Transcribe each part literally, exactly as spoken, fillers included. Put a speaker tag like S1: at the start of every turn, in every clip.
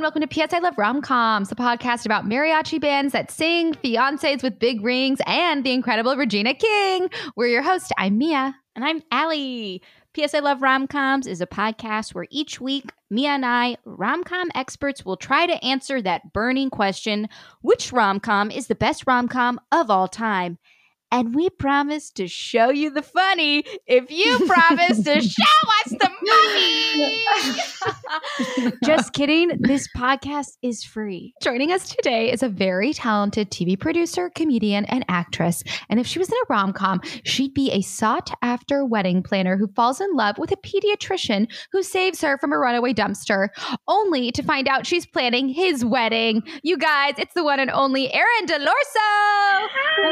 S1: welcome to P S I Love Rom-Coms, the podcast about mariachi bands that sing, fiancés with big rings, and the incredible Regina King. We're your host. I'm Mia.
S2: And I'm Allie. P S I Love Rom-Coms is a podcast where each week, Mia and I, rom-com experts, will try to answer that burning question, which rom-com is the best rom-com of all time? And we promise to show you the funny if you promise to show us the money. Just kidding. This podcast is free.
S1: Joining us today is a very talented T V producer, comedian, and actress. And if she was in a rom-com, she'd be a sought-after wedding planner who falls in love with a pediatrician who saves her from a runaway dumpster, only to find out she's planning his wedding. You guys, it's the one and only Erin DeLorso.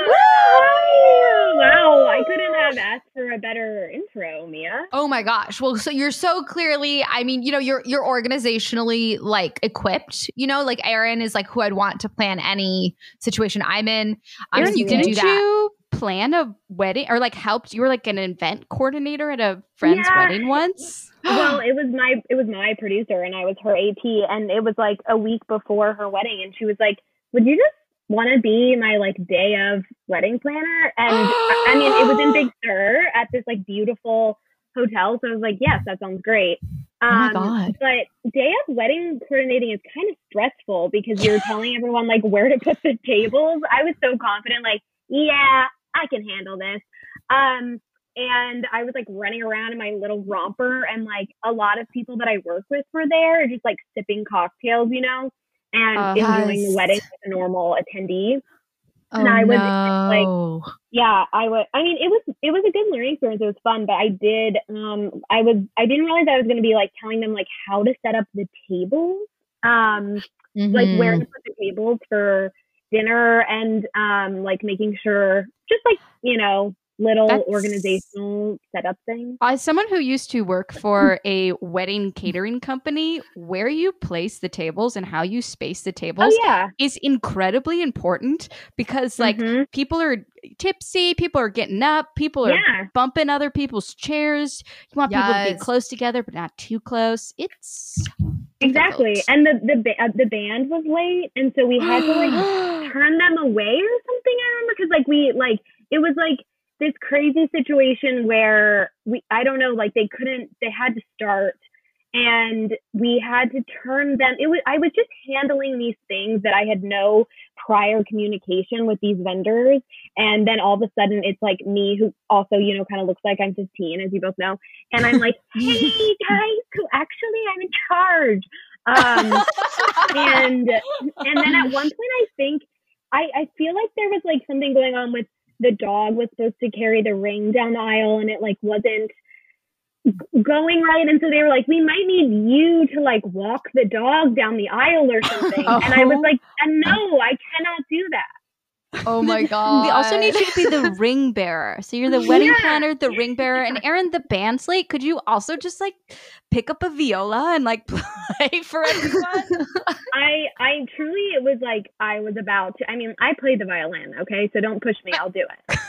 S3: Wow, I couldn't have asked for a better intro, Mia.
S1: Oh my gosh. Well, so you're so clearly, I mean, you know, you're you're organizationally like equipped, you know, like Erin is like who I'd want to plan any situation I'm in. Um,
S2: Erin,
S1: so you can
S2: didn't
S1: do that.
S2: you plan a wedding or like helped? You were like an event coordinator at a friend's
S3: Yeah.
S2: wedding once?
S3: Well, it was my it was my producer and I was her A P, and it was like a week before her wedding, and she was like, "Would you just want to be my like day of wedding planner?" And I I mean, it was in Big Sur at this like beautiful hotel, so I was like, yes, that sounds great.
S1: Oh my
S3: Um,
S1: God.
S3: But day of wedding coordinating is kind of stressful because you're telling everyone like where to put the tables. I was so confident, like, yeah, I can handle this. Um, and I was like running around in my little romper, and like a lot of people that I work with were there, just like sipping cocktails, you know, and
S2: Uh,
S3: enjoying
S1: yes.
S3: the wedding with a normal attendee.
S1: Oh,
S3: and I was,
S1: no.
S3: Yeah, I was. I mean, it was it was a good learning experience. It was fun, but I did. Um, I was. I didn't realize I was going to be like telling them like how to set up the tables, um, like where
S1: Mhm.
S3: to put the tables for dinner, and um, like making sure, just like you know, little
S2: That's-
S3: organizational setup things.
S2: As someone who used to work for a wedding catering company, where you place the tables and how you space the tables
S3: Oh yeah,
S2: is incredibly important because like
S3: Mhm.
S2: people are tipsy, people are getting up, people are
S3: yeah.
S2: bumping other people's chairs. You want people to be
S1: Yes.
S2: close together but not too close. It's
S3: Exactly.
S2: difficult.
S3: And the the ba- uh, the band was late, and so we had to like turn them away or something. I remember because like we like it was like this crazy situation where we I don't know, like they couldn't they had to start, and we had to turn them. It was I was just handling these things that I had no prior communication with these vendors, and then all of a sudden it's like me, who also you know kind of looks like I'm fifteen, as you both know, and I'm like, hey guys, so actually I'm in charge. Um, and and then at one point I think I, I feel like there was like something going on with the dog was supposed to carry the ring down the aisle, and it like wasn't g- going right, and so they were like, we might need you to like walk the dog down the aisle or something. And I was like, and no, I cannot do that.
S1: Oh my God.
S2: We also need you to be the ring bearer. So you're the wedding
S3: Yeah.
S2: planner, the ring bearer, and Erin, the band slate. Could you also just like pick up a viola and like play for everyone?
S3: I I truly it was like I was about to I mean, I played the violin, okay? So don't push me, I'll do it.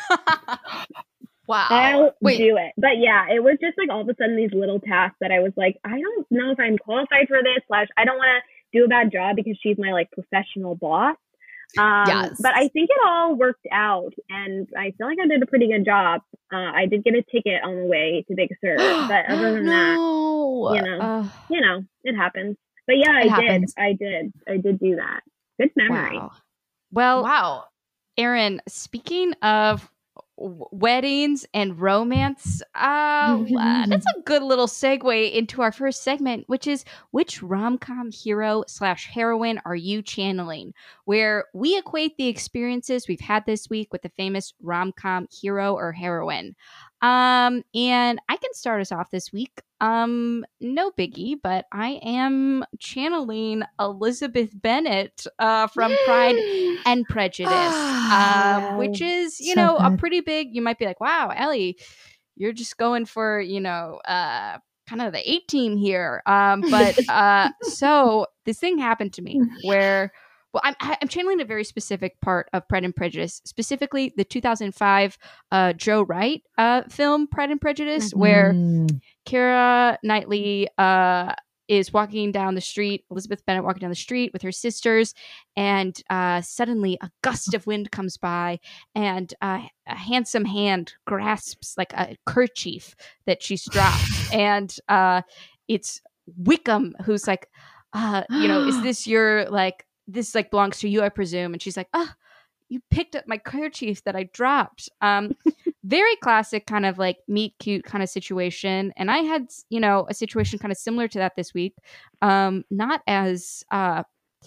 S1: Wow.
S3: I'll
S1: Wait.
S3: do it. But yeah, it was just like all of a sudden these little tasks that I was like, I don't know if I'm qualified for this, slash I don't want to do a bad job because she's my like professional boss. Um,
S1: Yes.
S3: But I think it all worked out, and I feel like I did a pretty good job. Uh, I did get a ticket on the way to Big Sur, but other than that,
S1: no.
S3: you know,
S2: Uh,
S3: you know, it happens. But yeah,
S1: It
S3: I
S1: happens.
S3: did. I did. I did do that. Good memory.
S2: wow. Well,
S1: Wow.
S2: Erin, speaking of w- weddings and romance, uh, uh, that's a good little segue into our first segment, which is which rom-com hero slash heroine are you channeling? Where we equate the experiences we've had this week with the famous rom-com hero or heroine. Um, and I can start us off this week. Um, no biggie, but I am channeling Elizabeth Bennet uh, from Pride and Prejudice, um, which is, you
S1: So
S2: know, a
S1: good.
S2: pretty big, you might be like, wow, Ellie, you're just going for, you know, uh, kind of the A team here. Um, but uh, so this thing happened to me where, well, I'm, I'm channeling a very specific part of Pride and Prejudice, specifically the two thousand five uh, Joe Wright uh, film Pride and Prejudice, where
S1: Mm.
S2: Keira Knightley uh, is walking down the street, Elizabeth Bennet walking down the street with her sisters, and uh, suddenly a gust of wind comes by, and uh, a handsome hand grasps like a kerchief that she's dropped, and uh, it's Wickham, who's like, uh, you know, is this your, like, this like belongs to you, I presume? And she's like, oh, you picked up my kerchief that I dropped. Um, very classic kind of like meet cute kind of situation. And I had, you know, a situation kind of similar to that this week. Um, not as uh,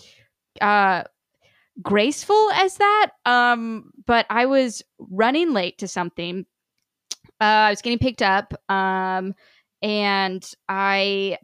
S2: uh, graceful as that, um, but I was running late to something. Uh, I was getting picked up, um, and I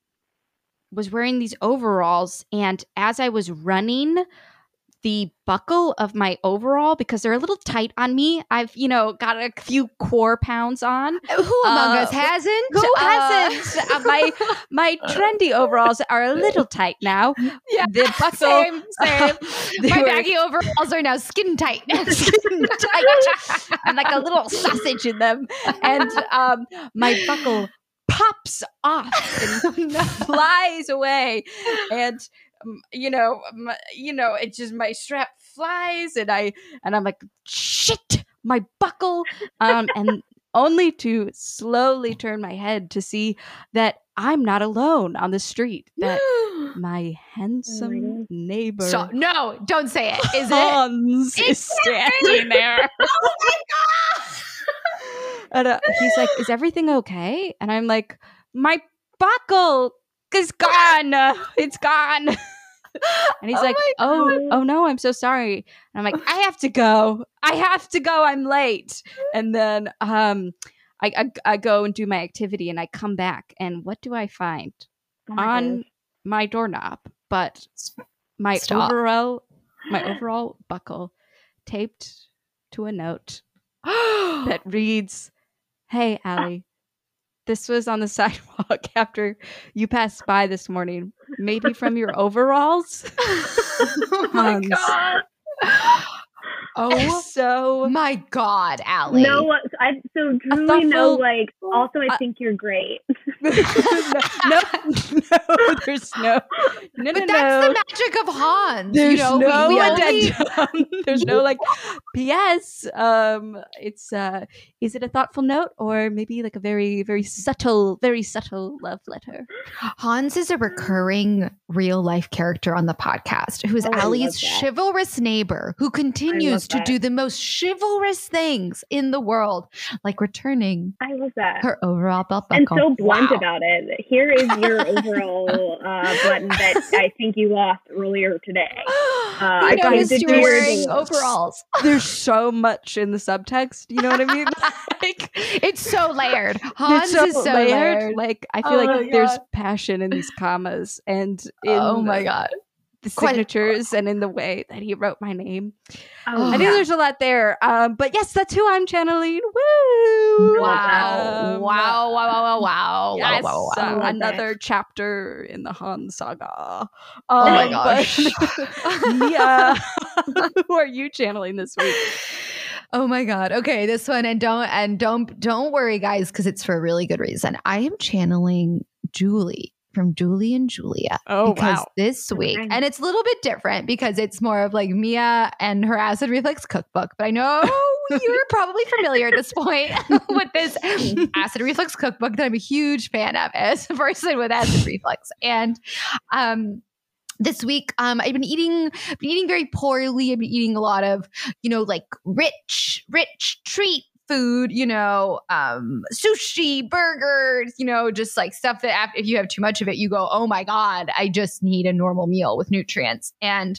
S2: was wearing these overalls. And as I was running, the buckle of my overall, because they're a little tight on me, I've, you know, got a few core pounds on.
S1: Who among
S2: Uh,
S1: us hasn't?
S2: Who
S1: Uh,
S2: hasn't? Uh, my my trendy overalls are a little tight now.
S1: Yeah,
S2: The buckle,
S1: same, same.
S2: they
S1: My
S2: were
S1: baggy overalls are now skin tight.
S2: skin tight. I'm like a little sausage in them, and um, my buckle pops off and flies away, and um, you know, my, you know, it just my strap flies, and I and I'm like, shit, my buckle, um, and only to slowly turn my head to see that I'm not alone on the street. That my handsome neighbor,
S1: So, no, don't say it. Is it?
S2: Hans, is standing there.
S1: Oh my god!
S2: And uh, he's like, "Is everything okay?" And I'm like, "My buckle is gone. It's gone." And he's
S1: Oh
S2: like,
S1: my
S2: "Oh,
S3: God.
S2: oh no, I'm so sorry." And I'm like, "I have to go. I have to go. I'm late." And then um, I, I I go and do my activity, and I come back, and what do I find
S3: Oh my
S2: on
S3: gosh.
S2: my doorknob? But my
S1: Stop.
S2: overall, my overall buckle taped to a note that reads, "Hey, Allie, this was on the sidewalk after you passed by this morning. Maybe from your overalls."
S1: Oh my
S2: Hans.
S1: god! Oh
S2: So
S1: my god, Allie!
S3: No, I so truly
S2: thoughtful-
S3: no. Like, also, I
S2: uh,
S3: think you're great.
S2: no, no, no, there's no, no,
S1: but
S2: no,
S1: that's
S2: no.
S1: the magic of Hans.
S2: There's
S1: you know, we-
S2: no
S1: we, only-
S2: addendum. There's no like P S. Um, it's uh, is it a thoughtful note or maybe like a very, very subtle, very subtle love letter?
S1: Hans is a recurring real life character on the podcast who is
S3: Oh, I love
S1: Allie's
S3: that.
S1: chivalrous neighbor who continues to
S3: that.
S1: do the most chivalrous things in the world, like returning
S3: I love that.
S1: her overall belt
S3: And
S1: buckle.
S3: so blunt
S1: Wow.
S3: about it. Here is your overall uh, button that I think you lost earlier today. Uh, I
S1: I
S3: came
S1: noticed
S3: to
S1: you
S3: do
S1: were
S3: your
S1: wearing
S3: doors.
S1: overalls.
S2: There's so much in the subtext. You know what I mean? Like,
S1: It's so layered. Hans
S2: it's
S1: is so layered.
S2: Like I feel
S1: Oh my
S2: like there's
S1: God.
S2: passion in these commas and in
S1: Oh my god.
S2: the
S1: Quite-
S2: signatures and in the way that he wrote my name.
S3: Oh,
S2: I
S1: yeah.
S2: think there's a lot there. Um, but yes, that's who I'm channeling. Woo!
S1: Wow.
S2: Um,
S1: wow. Wow. Wow. Wow. Wow.
S2: Yes,
S1: wow. Wow.
S2: uh,
S1: Wow.
S3: wow.
S2: another chapter in the Han saga.
S1: Oh my
S2: Um,
S1: gosh.
S2: but- Mia, who are you channeling this week?
S1: Oh my god. Okay, this one and don't and don't don't worry guys cuz it's for a really good reason. I am channeling Julie from Julie and Julia
S2: Oh,
S1: because
S2: wow.
S1: this week
S3: Nice.
S1: and it's a little bit different because it's more of like Mia and her acid reflux cookbook, but I know you're probably familiar at this point with this acid reflux cookbook that I'm a huge fan of as a person with acid reflux. And um this week, um, I've been eating, been eating very poorly. I've been eating a lot of, you know, like rich, rich treat food, you know, um, sushi, burgers, you know, just like stuff that after, if you have too much of it, you go, oh my God, I just need a normal meal with nutrients. And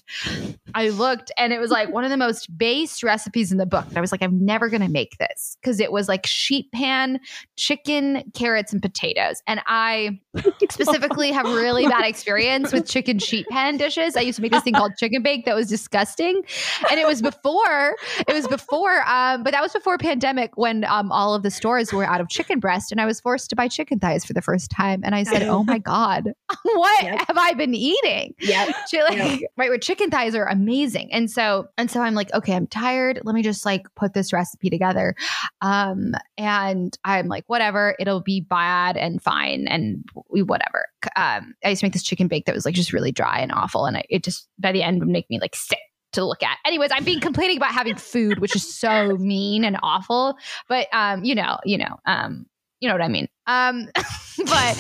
S1: I looked and it was like one of the most base recipes in the book. And I was like, I'm never going to make this because it was like sheet pan, chicken, carrots, and potatoes. And I specifically have really bad experience with chicken sheet pan dishes. I used to make this thing called chicken bake that was disgusting. And it was before, it was before, um, but that was before pandemic. pandemic when um, all of the stores were out of chicken breast and I was forced to buy chicken thighs for the first time. And I said, oh my God, what
S3: Yep.
S1: have I been eating?
S3: Yep.
S1: Like,
S3: Yep.
S1: right, where chicken thighs are amazing. And so, and so I'm like, okay, I'm tired. Let me just like put this recipe together. Um, and I'm like, whatever, it'll be bad and fine and whatever. Um, I used to make this chicken bake that was like just really dry and awful. And I, it just, by the end would make me like sick to look at. Anyways, I'm being complaining about having food, which is so mean and awful. But, um, you know, you know, um, you know what I mean? Um, but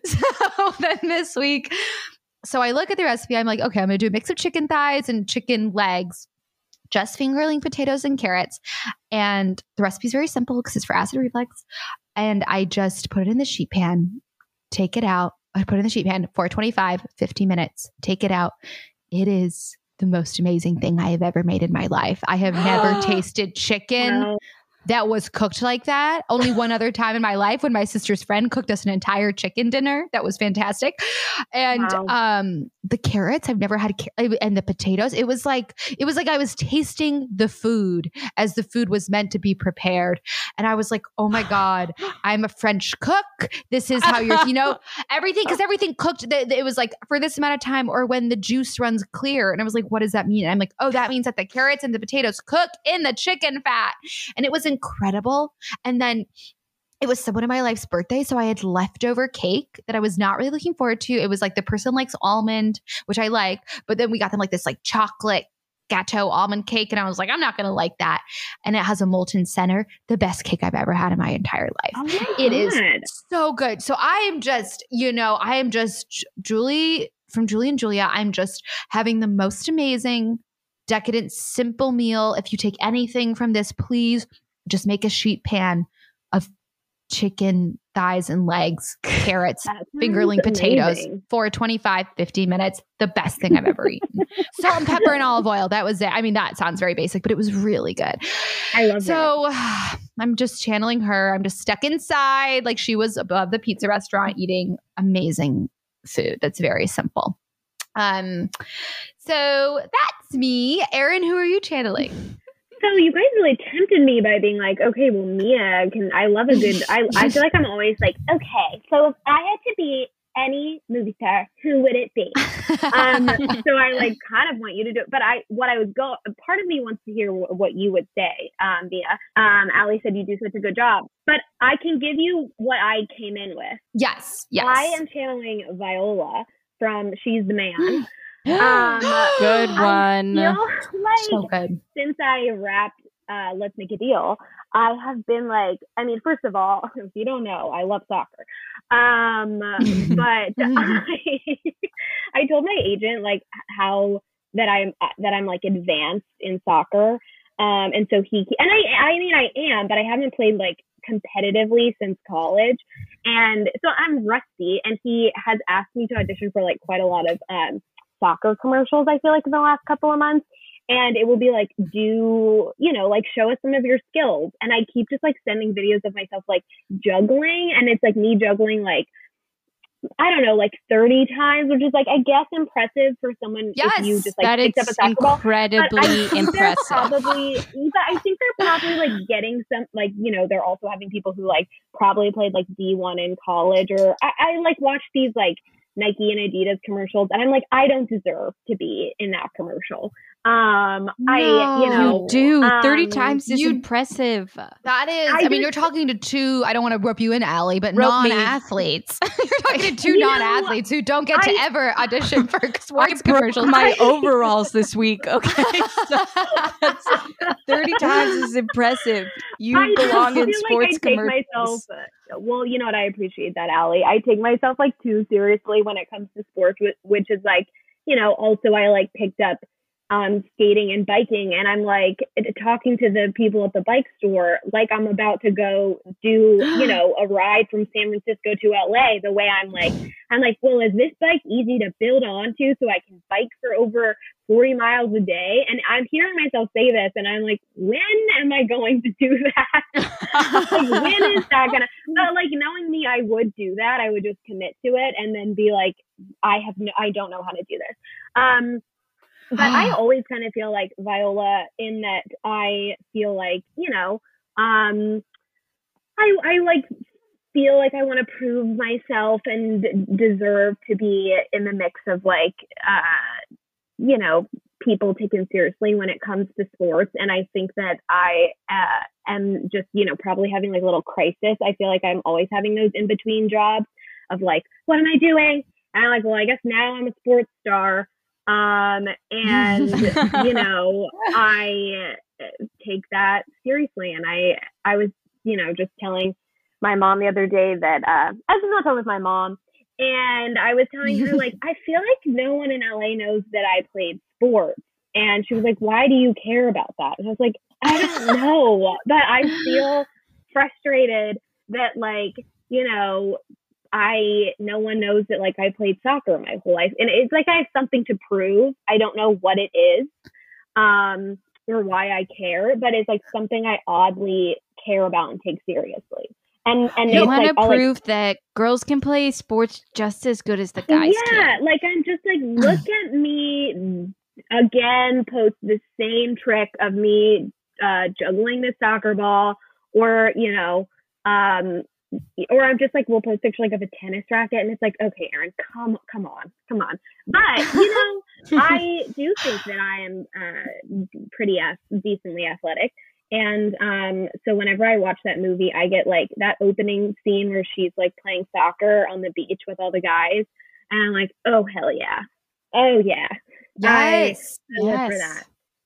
S1: so then this week, so I look at the recipe. I'm like, okay, I'm going to do a mix of chicken thighs and chicken legs, just fingerling potatoes and carrots. And the recipe is very simple because it's for acid reflux. And I just put it in the sheet pan, take it out. I put it in the sheet pan, four twenty-five, fifty minutes, take it out. It is the most amazing thing I have ever made in my life. I have never tasted chicken
S3: Wow.
S1: that was cooked like that. Only one other time in my life when my sister's friend cooked us an entire chicken dinner. That was fantastic. And
S3: Wow.
S1: um, the carrots, I've never had, car- and the potatoes. It was like, it was like I was tasting the food as the food was meant to be prepared. And I was like, oh my God, I'm a French cook. This is how you're, you know, everything, because everything cooked, th- th- it was like for this amount of time or when the juice runs clear. And I was like, what does that mean? And I'm like, oh, that means that the carrots and the potatoes cook in the chicken fat. And it was incredible. And then it was someone in my life's birthday. So I had leftover cake that I was not really looking forward to. It was like the person likes almond, which I like, but then we got them like this like chocolate gâteau almond cake. And I was like, I'm not going to like that. And it has a molten center, the best cake I've ever had in my entire life.
S3: Oh my
S1: It is
S3: God.
S1: so good. So I am just, you know, I am just Julie from Julie and Julia. I'm just having the most amazing, decadent, simple meal. If you take anything from this, please just make a sheet pan of chicken thighs and legs, carrots,
S3: That
S1: fingerling
S3: sounds
S1: potatoes
S3: amazing.
S1: for twenty-five, fifty minutes. The best thing I've ever eaten. Salt and pepper and olive oil. That was it. I mean, that sounds very basic, but it was really good.
S3: I love that.
S1: So I'm just channeling her. I'm just stuck inside. Like she was above the pizza restaurant eating amazing food. That's very simple. Um, so that's me. Erin, who are you channeling?
S3: So you guys really tempted me by being like, okay, well, Mia can, I love a good, I, I feel like I'm always like, okay, so if I had to be any movie star, who would it be? Um, so I like kind of want you to do it, but I, what I would go, part of me wants to hear w- what you would say, um, Mia. Um, Allie said you do such a good job, but I can give you what I came in with.
S1: Yes. Yes.
S3: I am channeling Viola from She's the Man. Um,
S2: Good one.
S3: I feel like
S1: so good.
S3: since I wrapped uh, Let's Make a Deal, I have been like, I mean, first of all, if you don't know, I love soccer. Um, but I, I told my agent like how that I'm that I'm like advanced in soccer. Um, and so he and I I mean I am, but I haven't played like competitively since college. And so I'm rusty, and he has asked me to audition for like quite a lot of um soccer commercials, I feel like, in the last couple of months. And it will be like, do, you know, like show us some of your skills. And I keep just like sending videos of myself like juggling. And it's like me juggling like, I don't know, like thirty times, which is like, I guess impressive for someone
S1: Yes,
S3: if you just like
S2: That
S3: picked
S2: is
S3: up a soccer ball. But
S2: incredibly
S3: I think they're
S2: impressive.
S3: probably, but I think they're probably like getting some, like, you know, they're also having people who like probably played like D one in college, or I, I like watch these like Nike and Adidas commercials, and I'm like, I don't deserve to be in that commercial. Um, I, you know,
S2: You do. thirty
S3: um,
S2: times is
S1: you-
S2: impressive.
S1: That is,
S3: I
S1: I, mean,
S3: just-
S1: you're talking to two, I don't want to rope you in, Allie, but
S2: Rope me.
S1: non-athletes. You're talking to two
S3: You know,
S1: non-athletes who don't get to
S3: I-
S1: ever audition for
S2: I
S1: sports
S2: broke
S1: commercials.
S2: my overalls this week. Okay, so that's thirty times is impressive. You
S3: I
S2: belong
S3: feel
S2: in
S3: like
S2: sports
S3: I take
S2: commercials.
S3: myself, uh, well, you know what? I appreciate that, Allie. I take myself like too seriously when it comes to sports, which, which is like, you know, also I like picked up um, skating and biking, and I'm like talking to the people at the bike store like I'm about to go do, you know, a ride from San Francisco to L A. The way I'm like, I'm like, well, is this bike easy to build onto so I can bike for over forty miles a day? And I'm hearing myself say this, and I'm like, when am I going to do that? Like, when is that gonna? But like, knowing me, I would do that. I would just commit to it, and then be like, I have no, I don't know how to do this. Um, but I always kind of feel like Viola in that I feel like, you know, um, I, I like feel like I want to prove myself and deserve to be in the mix of like, uh, you know, people taken seriously when it comes to sports. And I think that I uh, am just, you know, probably having like a little crisis. I feel like I'm always having those in between jobs of like, what am I doing? And I'm like, well, I guess now I'm a sports star. Um, and, you know, I take that seriously. And I, I was, you know, just telling my mom the other day that, uh, I was not talking with my mom, and I was telling her, like, I feel like no one in L A knows that I played sports. And she was like, why do you care about that? And I was like, I don't know, but I feel frustrated that, like, you know, I, no one knows that, like, I played soccer my whole life. And it's like I have something to prove. I don't know what it is, um, or why I care, but it's like something I oddly care about and take seriously. And and
S2: you want
S3: like,
S2: to prove
S3: like,
S2: that girls can play sports just as good as the guys
S3: yeah,
S2: can.
S3: like I'm just like, look at me again, post the same trick of me uh, juggling the soccer ball, or, you know, um, or I'm just like, we'll post a picture like of a tennis racket, and it's like, okay, Erin, come, come on, come on. But, you know, I do think that I am uh, pretty uh, decently athletic. And um, so whenever I watch that movie, I get like that opening scene where she's like playing soccer on the beach with all the guys. And I'm like, oh, hell yeah. Oh, yeah.
S2: Yes.
S3: I, I
S2: yes.
S3: live for that. So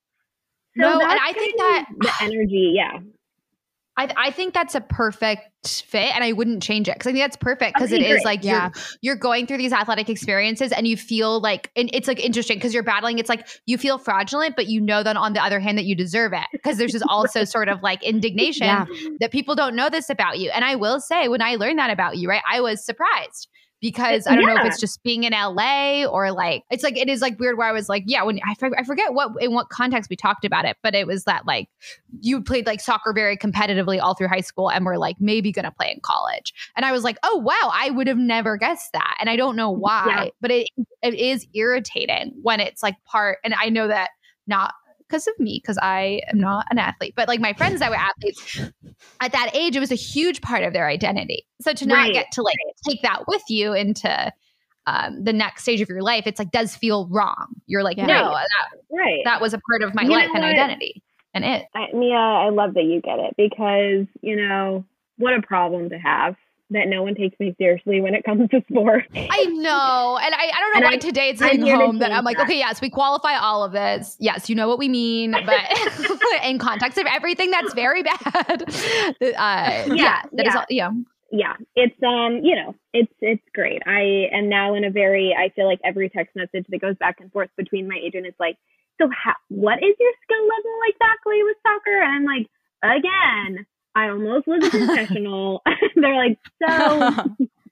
S1: no, and I think that
S3: the energy, yeah.
S1: I, I think that's a perfect fit, and I wouldn't change it because I think that's perfect because
S3: Okay,
S1: it is
S3: great.
S1: like
S2: Yeah.
S1: you're you're going through these athletic experiences and you feel like, and it's like interesting because you're battling. It's like you feel fraudulent, but you know that on the other hand that you deserve it because there's just also sort of like indignation
S2: Yeah.
S1: that people don't know this about you. And I will say, when I learned that about you, right, I was surprised. Because I don't
S3: Yeah.
S1: know if it's just being in L A or like, it's like, it is like weird where I was like, yeah, when I, I forget what, in what context we talked about it, but it was that like you played like soccer very competitively all through high school and were like maybe going to play in college. And I was like, oh, wow, I would have never guessed that. And I don't know why,
S3: Yeah.
S1: but it it is irritating when it's like part, and I know that not because of me, because I am not an athlete, but like my friends that were athletes at that age, it was a huge part of their identity. So to not
S3: Right.
S1: get to like take that with you into um, the next stage of your life, it's like does feel wrong. You're like,
S2: Yeah.
S1: no,
S3: Right.
S1: that,
S3: Right.
S1: that was a part of my
S3: You
S1: life
S3: know
S1: and
S3: what?
S1: identity, and it.
S3: I, Mia, I love that you get it, because, you know, what a problem to have that no one takes me seriously when it comes to sports.
S1: I know. And I, I don't know
S3: And
S1: why
S3: I-
S1: today it's
S3: I'm
S1: hitting
S3: here to
S1: home that
S3: change
S1: I'm like,
S3: that.
S1: okay, yes, we qualify all of this. Yes, you know what we mean, but in context of everything that's very bad. Uh, yeah,
S3: Yeah,
S1: that is
S3: yeah.
S1: all, yeah.
S3: Yeah, it's um, you know, it's it's great. I am now in a very, I feel like every text message that goes back and forth between my agent is like, so how, what is your skill level exactly with soccer? And I'm like, again, I almost was a professional. They're like, so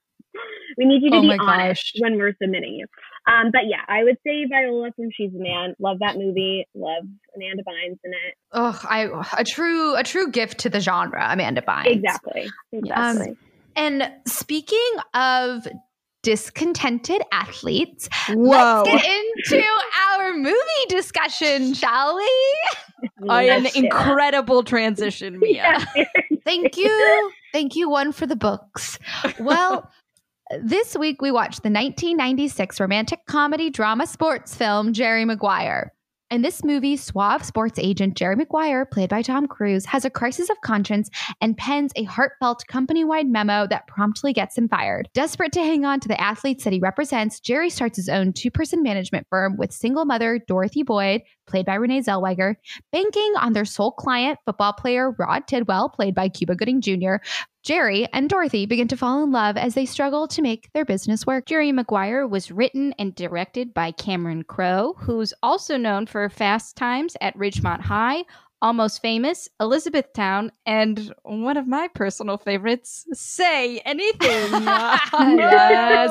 S3: we need you to
S1: Oh
S3: be
S1: my
S3: honest
S1: gosh.
S3: when we're submitting you. Um, but yeah, I would say Viola from She's the Man. Love that movie. Love Amanda Bynes in it.
S1: Oh, I a true a true gift to the genre, Amanda Bynes.
S3: Exactly. Exactly.
S1: And speaking of discontented athletes,
S2: Whoa.
S1: let's get into our movie discussion, shall we?
S2: I an
S3: Let's do it.
S2: incredible transition, Mia.
S3: Yeah.
S1: Thank you. Thank you, one for the books. Well, this week we watched the nineteen ninety-six romantic comedy drama sports film, Jerry Maguire. In this movie, suave sports agent Jerry Maguire, played by Tom Cruise, has a crisis of conscience and pens a heartfelt company-wide memo that promptly gets him fired. Desperate to hang on to the athletes that he represents, Jerry starts his own two-person management firm with single mother Dorothy Boyd, played by Renee Zellweger, banking on their sole client, football player Rod Tidwell, played by Cuba Gooding Junior Jerry and Dorothy begin to fall in love as they struggle to make their business work.
S2: Jerry Maguire was written and directed by Cameron Crowe, who's also known for Fast Times at Ridgemont High, Almost Famous, Elizabethtown, and one of my personal favorites, Say Anything.
S1: Yes.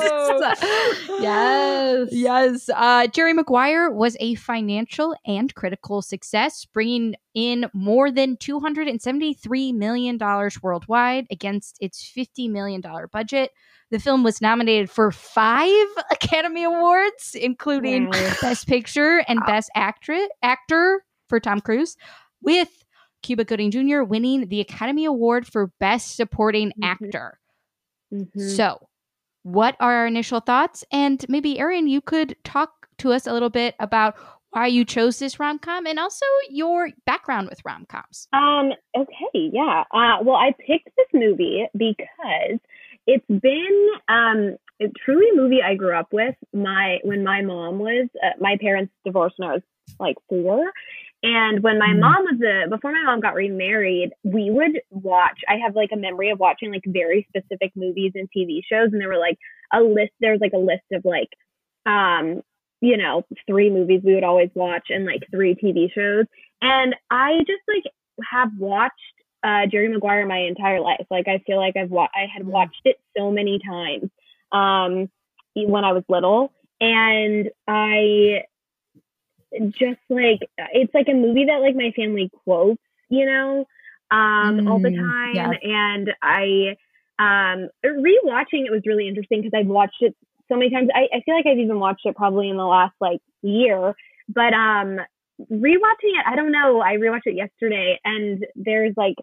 S1: Yes.
S2: Yes. Uh, Jerry Maguire was a financial and critical success, bringing in more than two hundred seventy-three million dollars worldwide against its fifty million dollars budget. The film was nominated for five Academy Awards, including
S3: Wow.
S2: Best Picture and Best Actor, actor for Tom Cruise, with Cuba Gooding Junior winning the Academy Award for Best Supporting
S3: Mhm.
S2: Actor.
S3: Mhm.
S2: So, what are our initial thoughts? And maybe, Erin, you could talk to us a little bit about why you chose this rom-com and also your background with rom-coms.
S3: Um, okay, yeah. Uh, well, I picked this movie because it's been um, it's truly a movie I grew up with. My when my mom was uh, my parents divorced when I was like four, and when my
S1: Mm.
S3: mom was a before my mom got remarried, we would watch. I have like a memory of watching like very specific movies and T V shows, and there were like a list. There was like a list of like um you know, three movies we would always watch and like three T V shows. And I just like have watched uh, Jerry Maguire my entire life. Like I feel like I've wa- I had watched it so many times um, when I was little, and I just like it's like a movie that like my family quotes, you know, um, mm, all the time. Yeah. And I um, rewatching it was really interesting because I've watched it so many times. I, I feel like I've even watched it probably in the last like year, but um, rewatching it, I don't know. I rewatched it yesterday, and there's like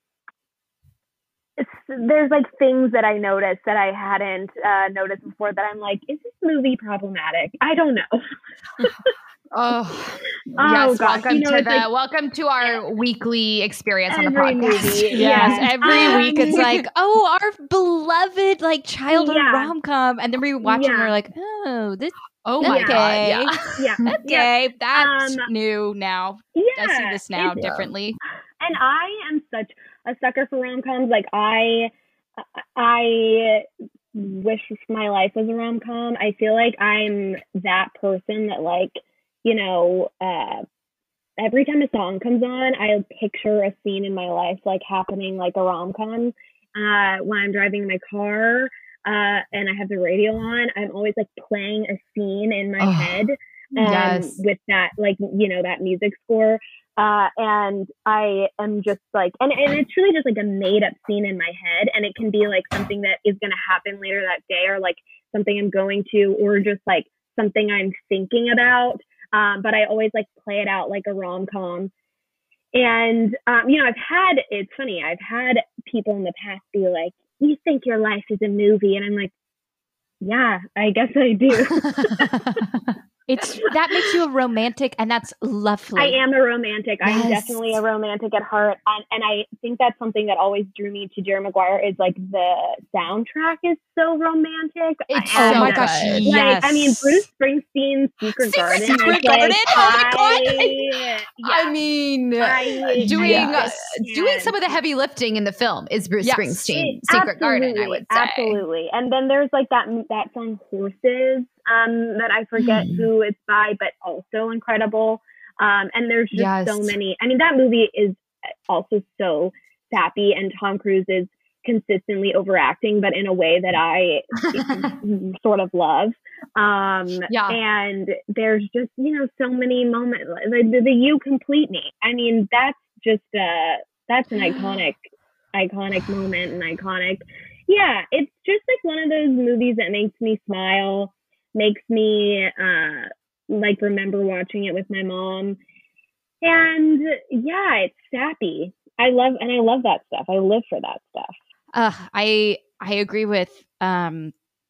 S3: there's like things that I noticed that I hadn't uh, noticed before. That I'm like, is this movie problematic? I don't know.
S1: Oh,
S3: oh
S1: yes.
S3: gosh.
S1: Welcome
S3: you know,
S1: to the
S3: like,
S1: welcome to our weekly experience on the
S3: every
S1: podcast.
S3: movie,
S2: Yes,
S3: yeah.
S2: every
S3: Um,
S2: week it's like, oh, our beloved like childhood
S3: Yeah.
S2: rom com, and then we watch it and
S3: Yeah.
S2: we're like, oh, this.
S1: Oh my
S2: okay.
S1: god! Yeah,
S3: Yeah.
S2: Okay,
S3: Yeah.
S2: that's
S3: Um,
S2: new now.
S3: Yeah.
S2: I see this now
S3: it's-
S2: differently.
S3: And I am such a sucker for rom-coms. Like I, I wish my life was a rom-com. I feel like I'm that person that like, you know, uh, every time a song comes on, I picture a scene in my life like happening like a rom-com. Uh, when I'm driving my car, uh, and I have the radio on, I'm always like playing a scene in my
S1: Oh,
S3: head, um,
S1: yes.
S3: with that, like, you know, that music score. Uh, and I am just like, and, and it's really just like a made up scene in my head. And it can be like something that is going to happen later that day, or like something I'm going to, or just like something I'm thinking about. Um, but I always like play it out like a rom-com. And, um, you know, I've had, it's funny, I've had people in the past be like, you think your life is a movie? And I'm like, yeah, I guess I do.
S2: It's that makes you a romantic, and that's lovely.
S3: I am a romantic.
S1: Yes.
S3: I'm definitely a romantic at heart. And, and I think that's something that always drew me to Jerry Maguire is like the soundtrack is so romantic.
S1: It's
S3: And,
S2: oh my
S1: so
S2: gosh,
S1: good.
S2: yes.
S3: Like, I mean, Bruce Springsteen's Secret,
S1: Secret
S3: Garden.
S1: Secret
S3: is,
S1: Garden?
S3: Like,
S1: Oh my
S3: I,
S1: God.
S3: yeah.
S1: I mean,
S3: I-
S1: doing
S3: yes.
S1: uh, doing some of the heavy lifting in the film is Bruce
S2: Yes.
S1: Springsteen.
S3: It-
S1: Secret Garden, I
S3: absolutely,
S1: would say.
S3: Absolutely. And then there's like that that song Horses, um, that I forget
S1: Hmm.
S3: who it's by, but also incredible. Um, and there's just
S1: Yes.
S3: so many. I mean, that movie is also so sappy, and Tom Cruise is consistently overacting, but in a way that I sort of love. Um,
S1: Yeah.
S3: and there's just, you know, so many moments. The, the, the You Complete Me. I mean, that's just uh that's an iconic, iconic moment, and iconic. Yeah, it's just like one of those movies that makes me smile, makes me uh like remember watching it with my mom. And yeah, it's sappy. I love and I love that stuff. I live for that stuff.
S2: Uh, I I agree with um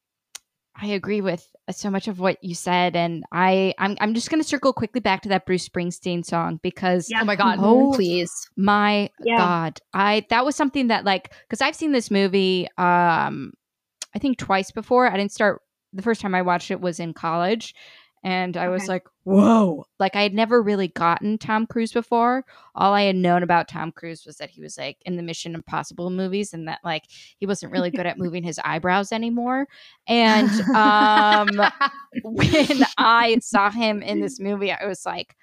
S2: I agree with so much of what you said, and I I'm I'm just gonna circle quickly back to that Bruce Springsteen song because
S3: Yeah.
S1: Oh my god!
S2: Oh,
S1: please.
S2: my
S3: Yeah.
S2: God, I that was something that like because I've seen this movie um I think twice before. I didn't start the first time I watched it was in college. And I was
S3: Okay.
S2: like, whoa. Like I had never really gotten Tom Cruise before. All I had known about Tom Cruise was that he was like in the Mission Impossible movies and that like he wasn't really good at moving his eyebrows anymore. And um, when I saw him in this movie, I was like,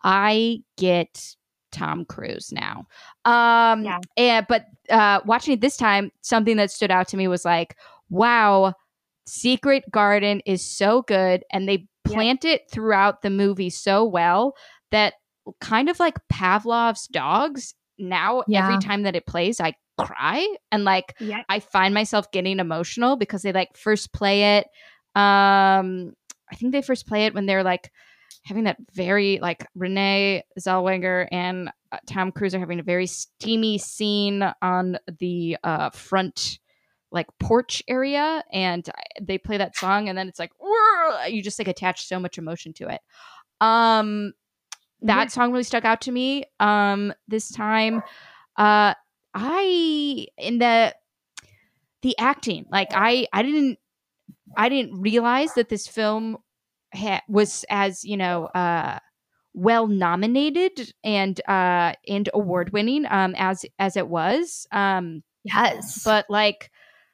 S2: I get Tom Cruise now. Um,
S3: Yeah.
S2: and, but uh, watching it this time, something that stood out to me was like, wow, Secret Garden is so good. And they plant it throughout the movie so well that kind of like Pavlov's dogs, now
S1: Yeah.
S2: every time that it plays, I cry. And like,
S3: Yeah.
S2: I find myself getting emotional because they like first play it. Um, I think they first play it when they're like having that very like Renee Zellweger and uh, Tom Cruise are having a very steamy scene on the uh, front like porch area, and they play that song, and then it's like you just like attach so much emotion to it. Um, that yeah. song really stuck out to me. Um, this time, uh, I in the the acting, like I I didn't I didn't realize that this film ha- was as you know uh, well nominated and uh, and award winning um, as as it was. Um,
S1: yes,
S2: but like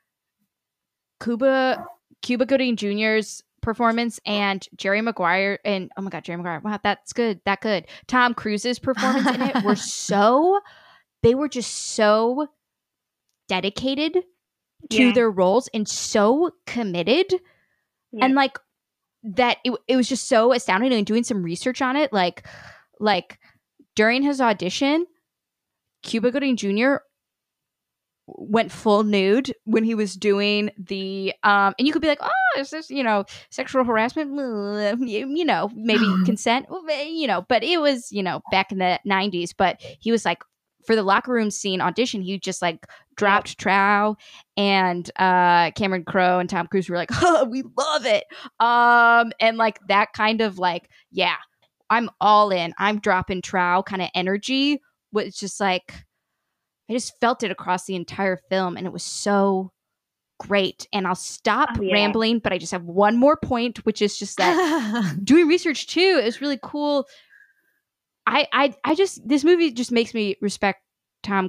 S2: Cuba Cuba Gooding Junior's performance and Jerry Maguire and oh my god, Jerry Maguire, wow, that's good, that good. Tom Cruise's performance in it were so they were just so dedicated to yeah. their roles and so committed. Yeah. And like that it, it was just so astounding. And doing some research on it, like like during his audition, Cuba Gooding Junior went full nude when he was doing the um and you could be like, oh, is this, you know, sexual harassment, you, you know, maybe consent, you know, but it was, you know, back in the nineties. But he was like, for the locker room scene audition, he just like dropped trow, and uh Cameron Crowe and Tom Cruise were like, oh, we love it. Um and like that kind of like, yeah, I'm all in, I'm dropping trow kind of energy was just like, I just felt it across the entire film, and it was so great. And I'll stop oh, yeah. rambling, but I just have one more point, which is just that doing research too, it was really cool. I, I, I just, this movie just makes me respect Tom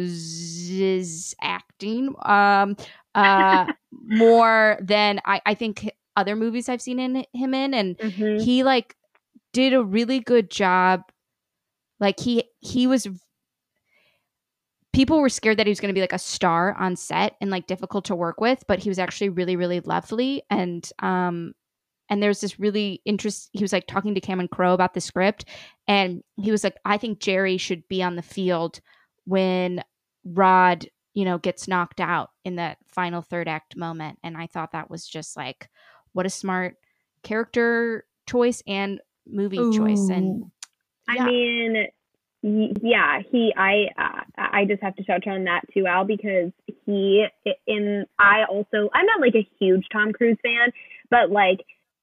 S2: Cruise's acting um, uh, more than I, I think other movies I've seen in him in. And mm-hmm. he like did a really good job. Like he, he was, people were scared that he was going to be like a star on set and like difficult to work with, but he was actually really, really lovely. And, um, And there's this really interest. He was like talking to Cameron Crowe about the script, and he was like, I think Jerry should be on the field when Rod, you know, gets knocked out in that final third act moment. And I thought that was just like, what a smart character choice and movie Ooh. choice. And
S3: yeah. I mean, yeah, he, I, uh, I just have to touch on that too, Al, because he, in, I also, I'm not like a huge Tom Cruise fan, but like,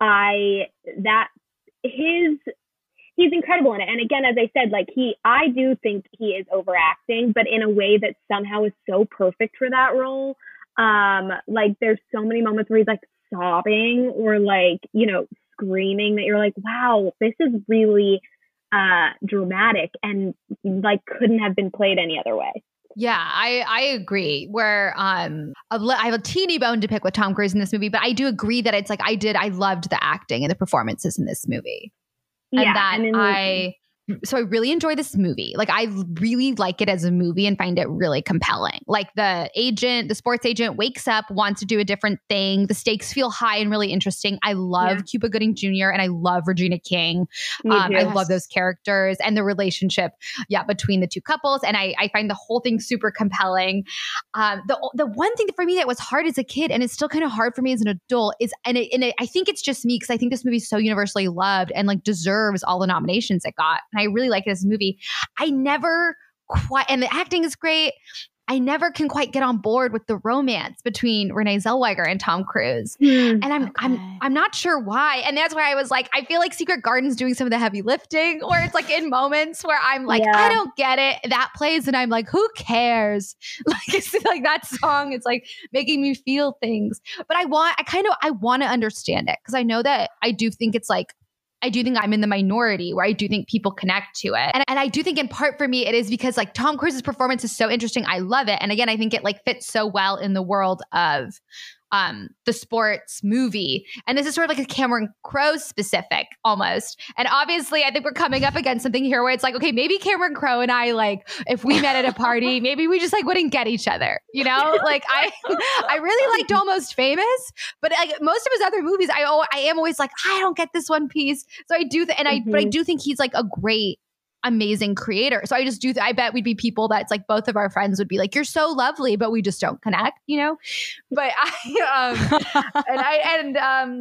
S3: I, that, his, he's incredible in it. And again, as I said, like he, I do think he is overacting, but in a way that somehow is so perfect for that role. Um, like there's so many moments where he's like sobbing or like, you know, screaming that you're like, wow, this is really uh, dramatic and like couldn't have been played any other way.
S1: Yeah, I, I agree. Where um, I have a teeny bone to pick with Tom Cruise in this movie, but I do agree that it's like I did. I loved the acting and the performances in this movie, yeah, and that and I. So I really enjoy this movie. Like I really like it as a movie and find it really compelling. Like the agent, the sports agent wakes up, wants to do a different thing. The stakes feel high and really interesting. I love yeah. Cuba Gooding Junior and I love Regina King. Um, I love those characters and the relationship, yeah, between the two couples. And I, I find the whole thing super compelling. Um, the the one thing for me that was hard as a kid, and it's still kind of hard for me as an adult, is and it, and it, I think it's just me because I think this movie is so universally loved and like deserves all the nominations it got. And I really like this movie. I never quite, and the acting is great. I never can quite get on board with the romance between Renee Zellweger and Tom Cruise. Mm, and I'm, okay. I'm, I'm not sure why. And that's why I was like, I feel like Secret Garden's doing some of the heavy lifting, where it's like in moments where I'm like, yeah. I don't get it. That plays and I'm like, who cares? Like, it's like that song is like making me feel things, but I want, I kind of, I want to understand it. Cause I know that I do think it's like, I do think I'm in the minority where I do think people connect to it. And, and I do think in part for me, it is because like Tom Cruise's performance is so interesting. I love it. And again, I think it like fits so well in the world of um, the sports movie. And this is sort of like a Cameron Crowe specific almost. And obviously I think we're coming up against something here where it's like, okay, maybe Cameron Crowe and I, like, if we met at a party, maybe we just like wouldn't get each other, you know? Like I, I really liked Almost Famous, but like most of his other movies, I, I am always like, I don't get this one piece. So I do, th- and I, mm-hmm. but I do think he's like a great, amazing creator. So I just do, th- I bet we'd be people that's like both of our friends would be like, you're so lovely, but we just don't connect, you know? But I, um, and I, and, um,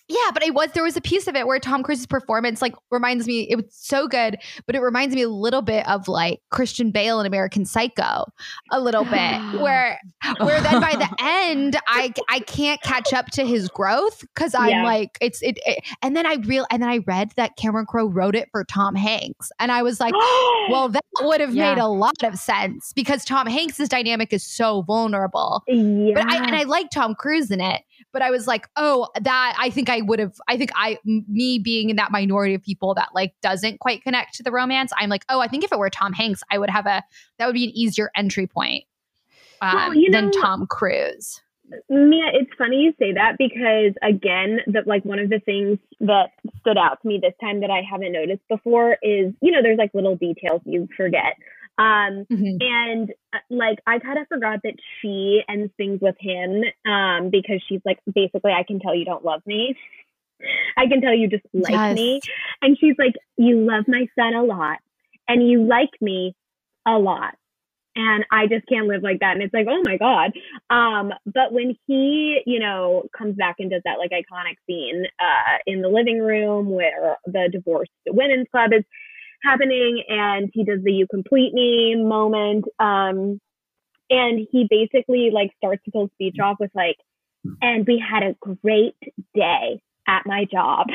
S1: Yeah, but it was there was a piece of it where Tom Cruise's performance like reminds me it was so good, but it reminds me a little bit of like Christian Bale in American Psycho, a little bit where where then by the end I I can't catch up to his growth because I'm
S3: Yeah.
S1: like it's it, it and then I real and then I read that Cameron Crowe wrote it for Tom Hanks and I was like, well that would have
S2: Yeah.
S1: made a lot of sense because Tom Hanks's dynamic is so vulnerable.
S3: Yeah.
S1: But I and I like Tom Cruise in it. But I was like, oh, that I think I would have. I think I, m- me being in that minority of people that like doesn't quite connect to the romance. I'm like, oh, I think if it were Tom Hanks, I would have a that would be an easier entry point um,
S3: Well, you
S1: than
S3: know-
S1: Tom Cruise.
S3: Mia, it's funny you say that because again, that like one of the things that stood out to me this time that I haven't noticed before is, you know, there's like little details you forget. Um,
S1: Mhm.
S3: and uh, like I kind of forgot that she ends things with him um, because she's like, basically, I can tell you don't love me. I can tell you just like
S1: Yes.
S3: me. And she's like, you love my son a lot and you like me a lot. And I just can't live like that. And it's like, oh my God. Um, but when he, you know, comes back and does that like iconic scene uh, in the living room where the divorced women's club is happening and he does the you complete me moment. Um, and he basically like starts the whole speech off with like, and we had a great day at my job.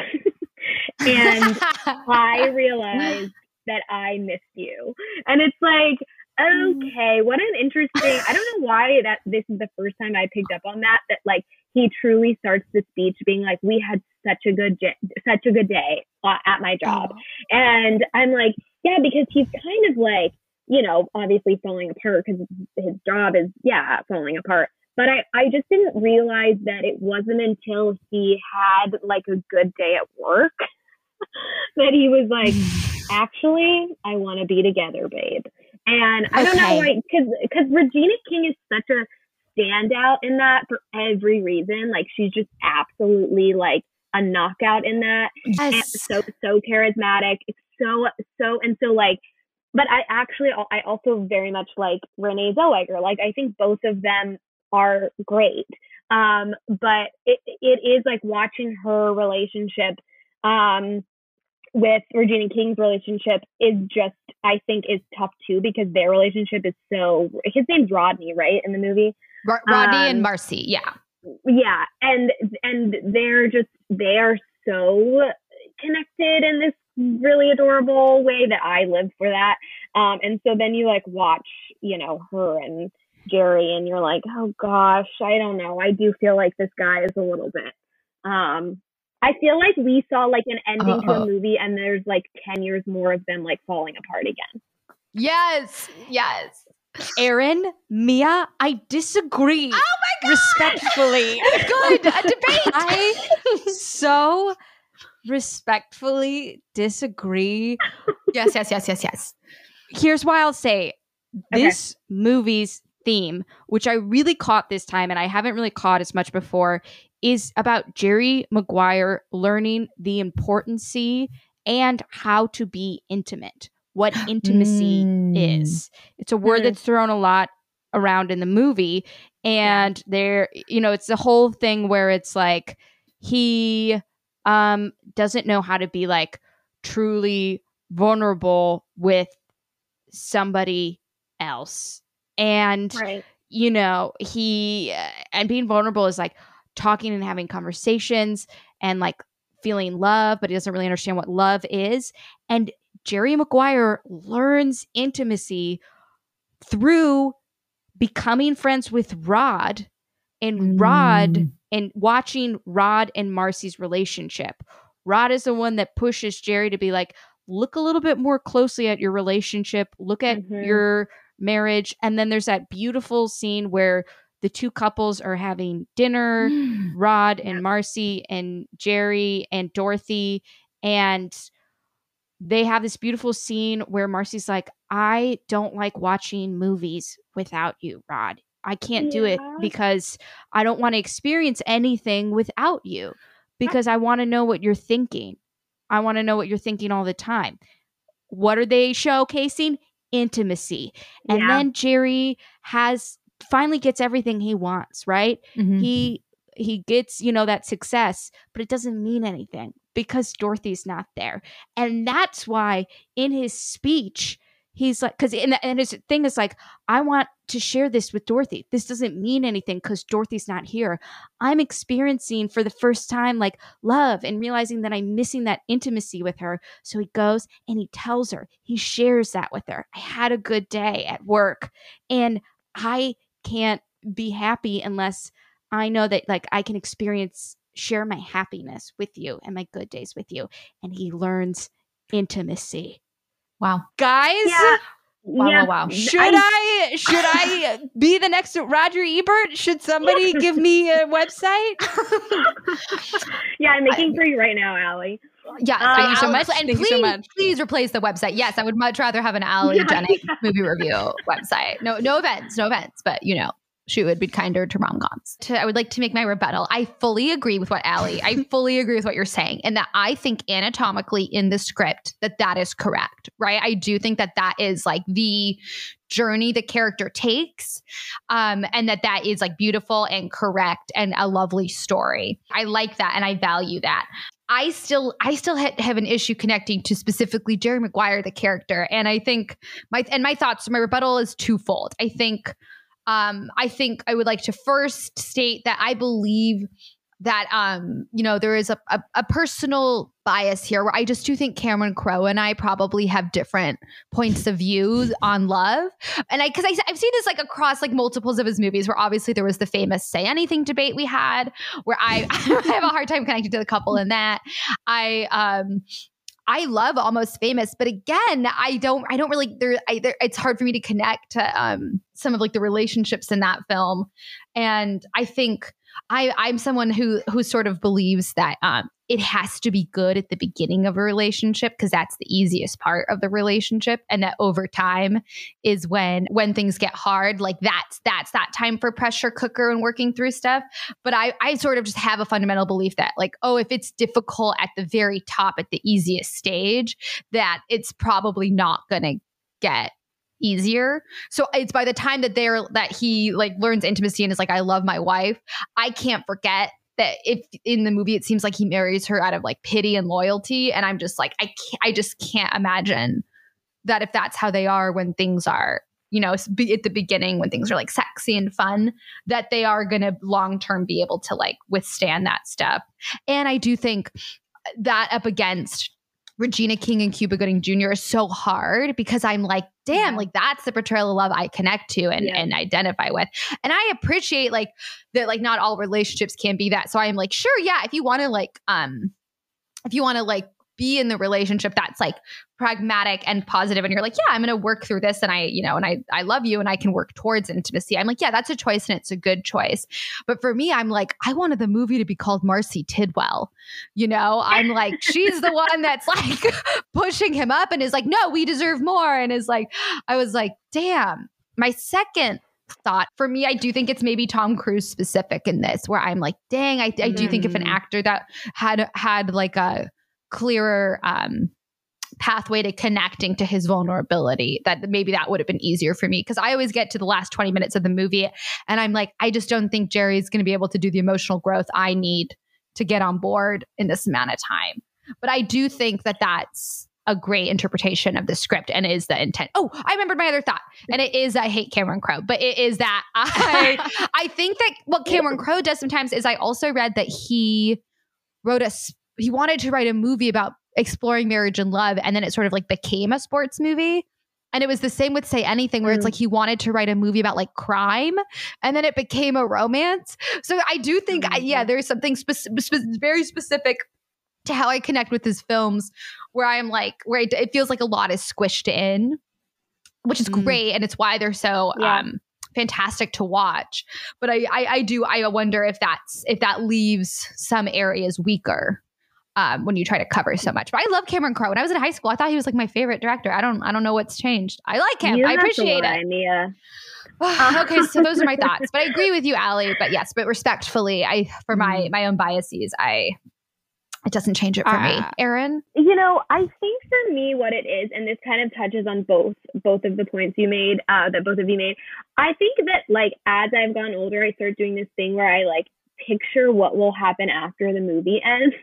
S3: And I realized that I missed you. And it's like, okay, what an interesting, I don't know why that this is the first time I picked up on that, that like he truly starts the speech being like, we had such a good, j- such a good day uh, at my job.
S1: Oh.
S3: And I'm like, yeah, because he's kind of like, you know, obviously falling apart because his job is, yeah, falling apart. But I, I just didn't realize that it wasn't until he had like a good day at work that he was like, actually, I want to be together, babe. And I don't know,
S1: Okay.
S3: like, because because Regina King is such a standout in that for every reason. Like, she's just absolutely like a knockout in that. And
S1: Yes.
S3: so so charismatic. It's so so and so like. But I actually I also very much like Renee Zellweger. Like, I think both of them are great. Um, but it it is like watching her relationship. Um, with Regina King's relationship is just, I think, is tough too because their relationship is so. His name's Rodney, right, in the movie.
S1: Ro- Rodney
S3: um,
S1: and Marcy. Yeah.
S3: Yeah, and and they're just they are so connected in this really adorable way that I live for that. Um, and so then you like watch, you know, her and Jerry, and you're like, oh gosh, I don't know. I do feel like this guy is a little bit. Um, I feel like we saw like an ending to
S1: Uh-oh.
S3: a movie and there's like ten years more of them like falling apart again.
S1: Yes. Yes.
S2: Erin, Mia, I disagree.
S1: Oh my God.
S2: Respectfully.
S1: Good. A debate.
S2: I so respectfully disagree.
S1: Yes. Yes. Yes. Yes. Yes.
S2: Here's why I'll say
S3: Okay.
S2: this movie's theme, which I really caught this time and I haven't really caught as much before, is about Jerry Maguire learning the importance and how to be intimate, what intimacy
S1: Mm.
S2: is. It's a word
S3: Mm.
S2: that's thrown a lot around in the movie. And there, you know, it's the whole thing where it's like he um doesn't know how to be like truly vulnerable with somebody else. And
S3: Right.
S2: you know, he uh, and being vulnerable is like talking and having conversations and like feeling love, but he doesn't really understand what love is. And Jerry Maguire learns intimacy through becoming friends with Rod and Rod
S1: Mm.
S2: and watching Rod and Marcy's relationship. Rod is the one that pushes Jerry to be like, look a little bit more closely at your relationship, look at
S3: Mhm.
S2: your marriage. And then there's that beautiful scene where the two couples are having dinner, Rod and
S3: Yeah.
S2: Marcy and Jerry and Dorothy, and they have this beautiful scene where Marcy's like, I don't like watching movies without you, Rod. I can't do it
S3: Yeah.
S2: because I don't want to experience anything without you because I want to know what you're thinking. I want to know what you're thinking all the time. What are they showcasing? Intimacy. And
S3: Yeah.
S2: then Jerry has finally gets everything he wants, right?
S1: Mhm.
S2: He he gets, you know, that success, but it doesn't mean anything because Dorothy's not there. And that's why in his speech, he's like, because and, and his thing is like, I want to share this with Dorothy. This doesn't mean anything because Dorothy's not here. I'm experiencing for the first time like love and realizing that I'm missing that intimacy with her. So he goes and he tells her, he shares that with her. I had a good day at work and I can't be happy unless I know that like I can experience, share my happiness with you and my good days with you. And he learns intimacy.
S1: Wow.
S2: Guys,
S3: Yeah.
S1: wow,
S3: yeah.
S1: wow, wow.
S2: should I, I should I be the next Roger Ebert? Should somebody give me a website?
S3: Yeah, I'm making for you right now, Allie.
S1: Yeah,
S3: Uh,
S1: so
S2: Thank you so
S1: Allie-
S2: much.
S1: And
S2: Thank you
S1: please,
S2: so much.
S1: please replace the website. Yes, I would much rather have an Allie Jenny movie review website. No, no offense, no offense, but you know, she would be kinder to rom-coms. To, I would like to make my rebuttal. I fully agree with what Allie, I fully agree with what you're saying. And that I think anatomically in the script that that is correct, right? I do think that that is like the journey the character takes, um, and that that is like beautiful and correct and a lovely story. I like that and I value that. I still, I still ha- have an issue connecting to specifically Jerry Maguire, the character. And I think my, and my thoughts, my rebuttal is twofold. I think, um, I think I would like to first state that I believe that, um, you know, there is a, a, a personal bias here where I just do think Cameron Crowe and I probably have different points of view on love. And I, cause I, I've seen this like across like multiples of his movies where obviously there was the famous Say Anything debate we had where I, I have a hard time connecting to the couple in that. I, um, I love Almost Famous, but again, I don't, I don't really, there, I, there, it's hard for me to connect to um, some of like the relationships in that film. And I think I, I'm someone who, who sort of believes that um, it has to be good at the beginning of a relationship because that's the easiest part of the relationship. And that over time is when, when things get hard, like that's, that's that time for pressure cooker and working through stuff. But I, I sort of just have a fundamental belief that like, oh, if it's difficult at the very top, at the easiest stage, that it's probably not going to get easier. So it's by the time that they're, that he like learns intimacy and is like, I love my wife. I can't forget that if in the movie, it seems like he marries her out of like pity and loyalty. And I'm just like, I can't, I just can't imagine that if that's how they are when things are, you know, at the beginning, when things are like sexy and fun, that they are going to long-term be able to like withstand that stuff. And I do think that up against Regina King and Cuba Gooding Junior is so hard because I'm like, damn, like that's the portrayal of love I connect to and, yeah. and identify with. And I appreciate like that, like not all relationships can be that. So I'm like, sure. Yeah. If you want to like, um, if you want to like be in the relationship that's like pragmatic and positive and you're like, yeah, I'm going to work through this. And I, you know, and I, I love you and I can work towards intimacy. I'm like, yeah, that's a choice and it's a good choice. But for me, I'm like, I wanted the movie to be called Marcy Tidwell. You know, I'm like, she's the one that's like pushing him up and is like, no, we deserve more. And is like, I was like, damn. My second thought for me, I do think it's maybe Tom Cruise specific in this, where I'm like, dang, I, I do mm. think if an actor that had had like a clearer um, pathway to connecting to his vulnerability, that maybe that would have been easier for me. Because I always get to the last twenty minutes of the movie and I'm like, I just don't think Jerry's going to be able to do the emotional growth I need to get on board in this amount of time. But I do think that that's a great interpretation of the script and is the intent. Oh, I remembered my other thought. And it is, I hate Cameron Crowe, but it is that I, I think that what Cameron Crowe does sometimes is I also read that he wrote a, he wanted to write a movie about exploring marriage and love. And then it sort of like became a sports movie. And it was the same with Say Anything, where mm. it's like he wanted to write a movie about like crime and then it became a romance. So I do think, mm-hmm. I, yeah, there's something spe- spe- very specific to how I connect with his films where I'm like, where it, it feels like a lot is squished in, which is mm. great. And it's why they're so yeah. um, fantastic to watch. But I, I, I do, I wonder if that's, if that leaves some areas weaker. Um, when you try to cover so much. But I love Cameron Crowe. When I was in high school, I thought he was like my favorite director. I don't I don't know what's changed. I like him.
S3: You
S2: I appreciate
S3: lie,
S2: it.
S3: Mia.
S1: Okay, so those are my thoughts. But I agree with you, Allie. But yes, but respectfully, I for my my own biases, I it doesn't change it for uh, me. Erin?
S3: You know, I think for me what it is, and this kind of touches on both both of the points you made, uh, that both of you made. I think that like as I've gotten older, I start doing this thing where I like picture what will happen after the movie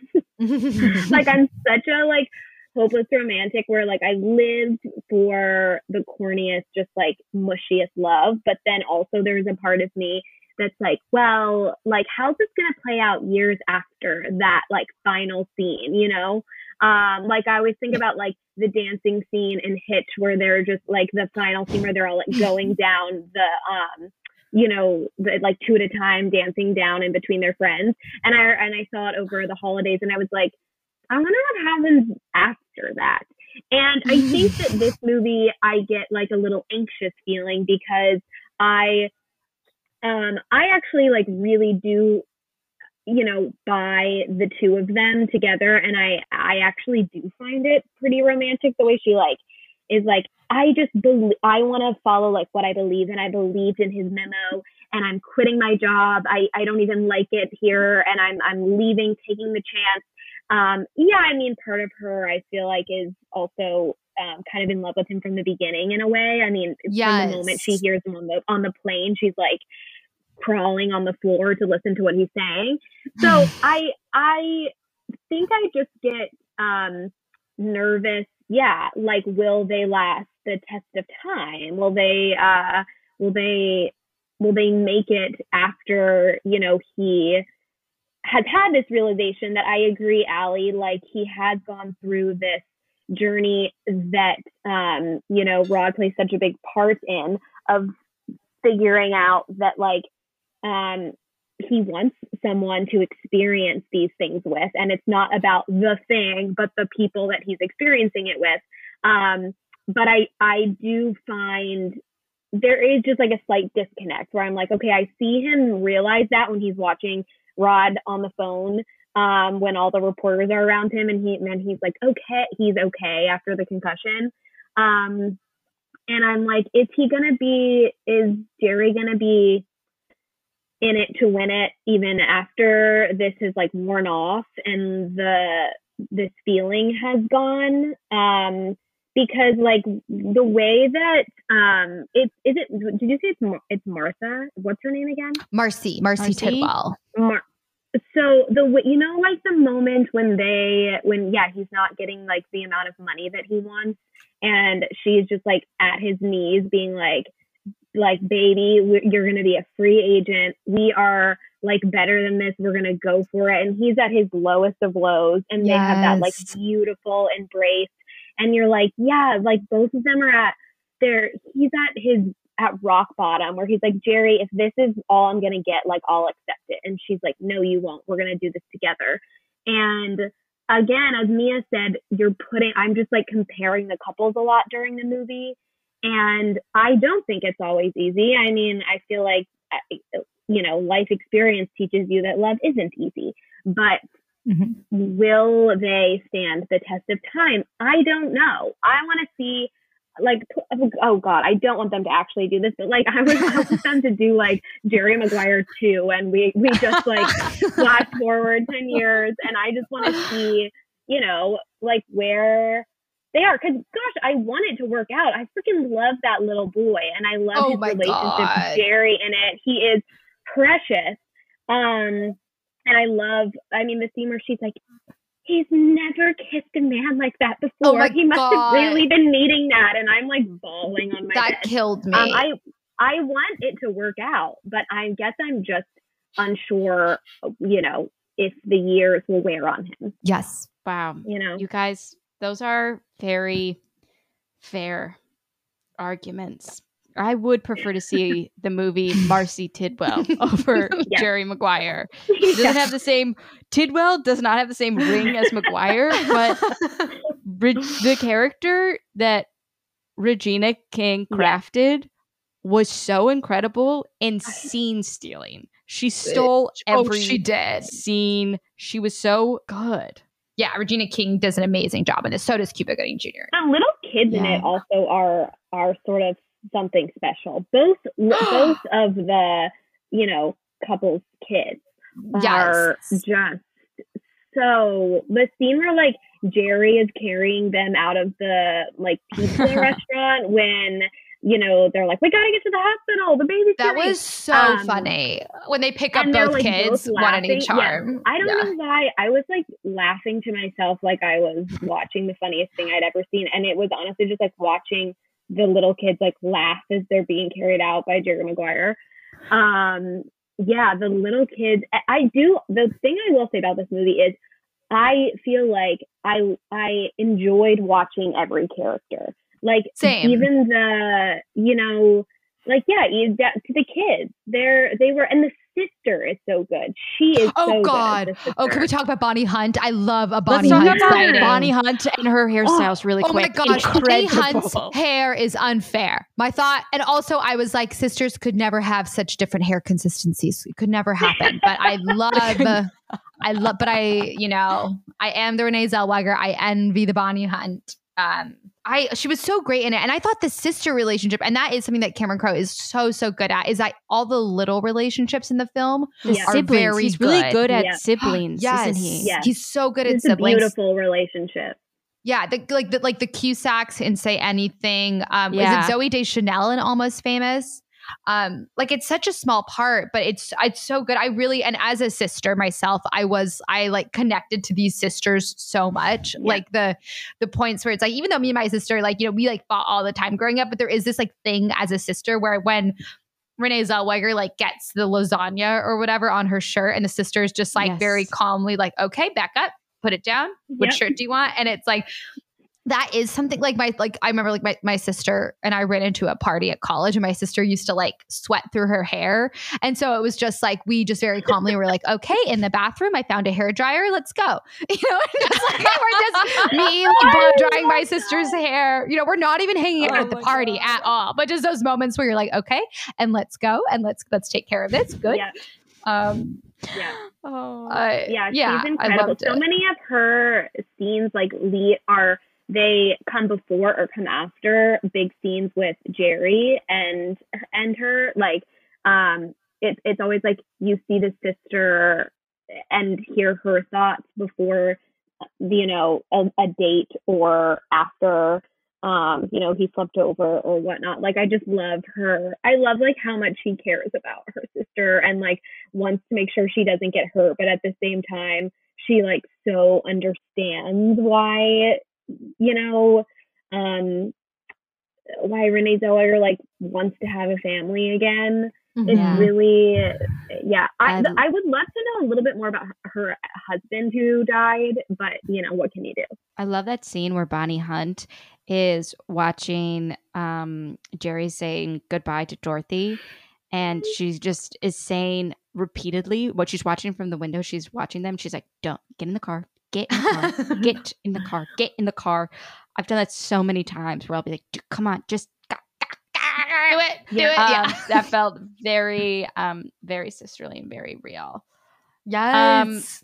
S3: ends. Like, I'm such a like hopeless romantic where like I lived for the corniest, just like mushiest love. But then also there's a part of me that's like, well, like, how's this going to play out years after that, like, final scene, you know? Um, like, I always think about, like, the dancing scene in Hitch where they're just, like, the final scene where they're all, like, going down the, um, you know, the, like, two at a time, dancing down in between their friends. And I, and I saw it over the holidays, and I was like, I wonder what happens after that. And I think that this movie, I get, like, a little anxious feeling because I... Um, I actually like really do, you know, buy the two of them together, and I, I actually do find it pretty romantic the way she like is like, I just believe, I want to follow like what I believe, and I believed in his memo, and I'm quitting my job. I, I don't even like it here, and I'm I'm leaving, taking the chance. Um, yeah, I mean, part of her I feel like is also um, kind of in love with him from the beginning in a way. I mean, yes. From the moment she hears him on the on the plane, she's like crawling on the floor to listen to what he's saying. So I I think I just get um, nervous. Yeah, like, will they last the test of time? Will they uh, will they will they make it after, you know, he has had this realization that I agree, Allie, like he has gone through this journey that, um, you know, Rod plays such a big part in, of figuring out that like, um, he wants someone to experience these things with, and it's not about the thing, but the people that he's experiencing it with. Um, but I, I do find there is just like a slight disconnect where I'm like, okay, I see him realize that when he's watching Rod on the phone, um, when all the reporters are around him, and he, and then he's like, okay, he's okay after the concussion. Um, and I'm like, is he going to be, is Jerry going to be in it to win it even after this is like worn off and the, this feeling has gone? Um, because like the way that, um, it's, is it, did you say it's, Mar- it's Martha? What's her name again?
S1: Marcy, Marcy, Marcy? Tidwell.
S3: Mar- So the, you know, like the moment when they, when, yeah, he's not getting like the amount of money that he wants, and she's just like at his knees being like, like, baby, you're going to be a free agent. We are like better than this. We're going to go for it. And he's at his lowest of lows, and yes. They have that like beautiful embrace. And you're like, yeah, like both of them are at their, he's at his, at rock bottom, where he's like, Jerry, if this is all I'm going to get, like, I'll accept it. And she's like, no, you won't. We're going to do this together. And again, as Mia said, you're putting, I'm just like comparing the couples a lot during the movie. And I don't think it's always easy. I mean, I feel like, you know, life experience teaches you that love isn't easy, but mm-hmm. Will they stand the test of time? I don't know. I want to see, like, oh God, I don't want them to actually do this, but like, I would want them to do like Jerry Maguire two, and we, we just like flash forward ten years, and I just want to see, you know, like where they are. Cause gosh, I want it to work out. I freaking love that little boy, and I love oh his relationship God. with Jerry in it. He is precious. Um, and I love, I mean, the scene where she's like, he's never kissed a man like that before. Oh he must God. have really been needing that. And I'm like bawling on my
S1: that
S3: bed.
S1: That killed me.
S3: Um, I, I want it to work out, but I guess I'm just unsure, you know, if the years will wear on him.
S1: Yes.
S2: Wow.
S3: You know,
S2: you guys, those are very fair arguments. I would prefer to see the movie Marcy Tidwell over yeah. Jerry Maguire. He doesn't yeah. have the same, Tidwell does not have the same ring as Maguire, but Re- the character that Regina King crafted yeah. was so incredible in scene stealing. She stole every
S1: oh, she did.
S2: scene. She was so good.
S1: Yeah, Regina King does an amazing job in this. So does Cuba Gooding Junior
S3: The little kids yeah. in it also are are sort of something special. Both both of the, you know, couple's kids are yes. just so, the scene where like Jerry is carrying them out of the like pizza restaurant when you know, they're like, we gotta get to the hospital. The baby's
S1: That
S3: coming.
S1: was so
S3: Um,
S1: funny when they pick up
S3: and they're
S1: both
S3: like
S1: kids,
S3: both
S1: one in
S3: laughing.
S1: each
S3: Yeah.
S1: arm.
S3: I don't
S1: Yeah.
S3: know why. I was like laughing to myself like I was watching the funniest thing I'd ever seen. And it was honestly just like watching the little kids like laugh as they're being carried out by Jerry Maguire. Um, yeah, the little kids. I, I do. The thing I will say about this movie is I feel like I I enjoyed watching every character. Like
S1: Same.
S3: even the, you know, like yeah, you, that, the kids. They're they were, and the sister is so good. She is
S1: Oh
S3: so
S1: God.
S3: good.
S1: Oh, can we talk about Bonnie Hunt? I love a Bonnie
S2: Let's talk
S1: Hunt
S2: about
S1: sighting.
S2: Bonnie Hunt and her hairstyles really
S1: Oh my
S2: quick.
S1: gosh, Bonnie
S2: Incredible.
S1: Hunt's hair is unfair. My thought, and also I was like, sisters could never have such different hair consistencies. It could never happen. But I love, I love, but I, you know, I am the Renee Zellweger. I envy the Bonnie Hunt. Um, I she was so great in it, and I thought the sister relationship, and that is something that Cameron Crowe is so so good at. Is that all the little relationships in the film
S2: The
S3: Yeah.
S1: are
S2: siblings.
S1: very
S2: He's really good at
S3: Yeah.
S2: siblings,
S1: Yes,
S2: isn't he?
S3: Yes.
S1: he's so good at
S3: It's a
S1: siblings.
S3: beautiful relationship.
S1: Yeah, the, like the like the Cusacks in Say Anything. Um,
S2: Yeah.
S1: Is it Zoe Deschanel in Almost Famous? Um, like it's such a small part, but it's it's so good. I really, and as a sister myself, I was I like connected to these sisters so much.
S3: Yeah.
S1: Like the the points where it's like, even though me and my sister, like, you know, we like fought all the time growing up, but there is this like thing as a sister where when Renee Zellweger like gets the lasagna or whatever on her shirt, and the sister's just like
S2: Yes.
S1: very calmly like, okay, back up, put it down. Which
S3: Yep.
S1: shirt do you want? And it's like, that is something like my, like, I remember like my, my sister and I ran into a party at college, and my sister used to like sweat through her hair. And so it was just like, we just very calmly were like, okay, in the bathroom, I found a hair dryer. Let's go. You know, and just like, we're just me like blow drying my sister's hair. You know, we're not even hanging out
S2: Oh
S1: at the
S2: my
S1: party
S2: God.
S1: at all, but just those moments where you're like, okay, and let's go and let's, let's take care of this. Good.
S3: Yeah.
S1: Um,
S3: Yeah.
S2: Oh.
S1: uh,
S3: Yeah,
S1: yeah,
S3: she's
S1: I
S3: incredible.
S1: loved
S3: So
S1: it.
S3: many of her scenes like lead are they come before or come after big scenes with Jerry and and her. Like um it, it's always like you see the sister and hear her thoughts before, you know, a, a date or after um, you know, he slept over or whatnot. Like I just love her. I love like how much she cares about her sister and like wants to make sure she doesn't get hurt, but at the same time she like so understands why, you know, um why Renee Zellweger like wants to have a family again. It's
S2: Yeah.
S3: really, yeah. I
S2: I-
S3: I would love to know a little bit more about her, her husband who died, but you know, what can you do?
S2: I love that scene where Bonnie Hunt is watching um, Jerry saying goodbye to Dorothy, and she just is saying repeatedly what she's watching from the window. She's watching them. She's like, "Don't get in the car. Get in the car. Get in the car. Get in the car." I've done that so many times where I'll be like, "Dude, come on, just go, go, go."
S1: Do it. Do
S3: Yeah.
S1: it.
S2: Um,
S1: Yeah.
S2: that felt very, um, very sisterly and very real.
S1: Yes.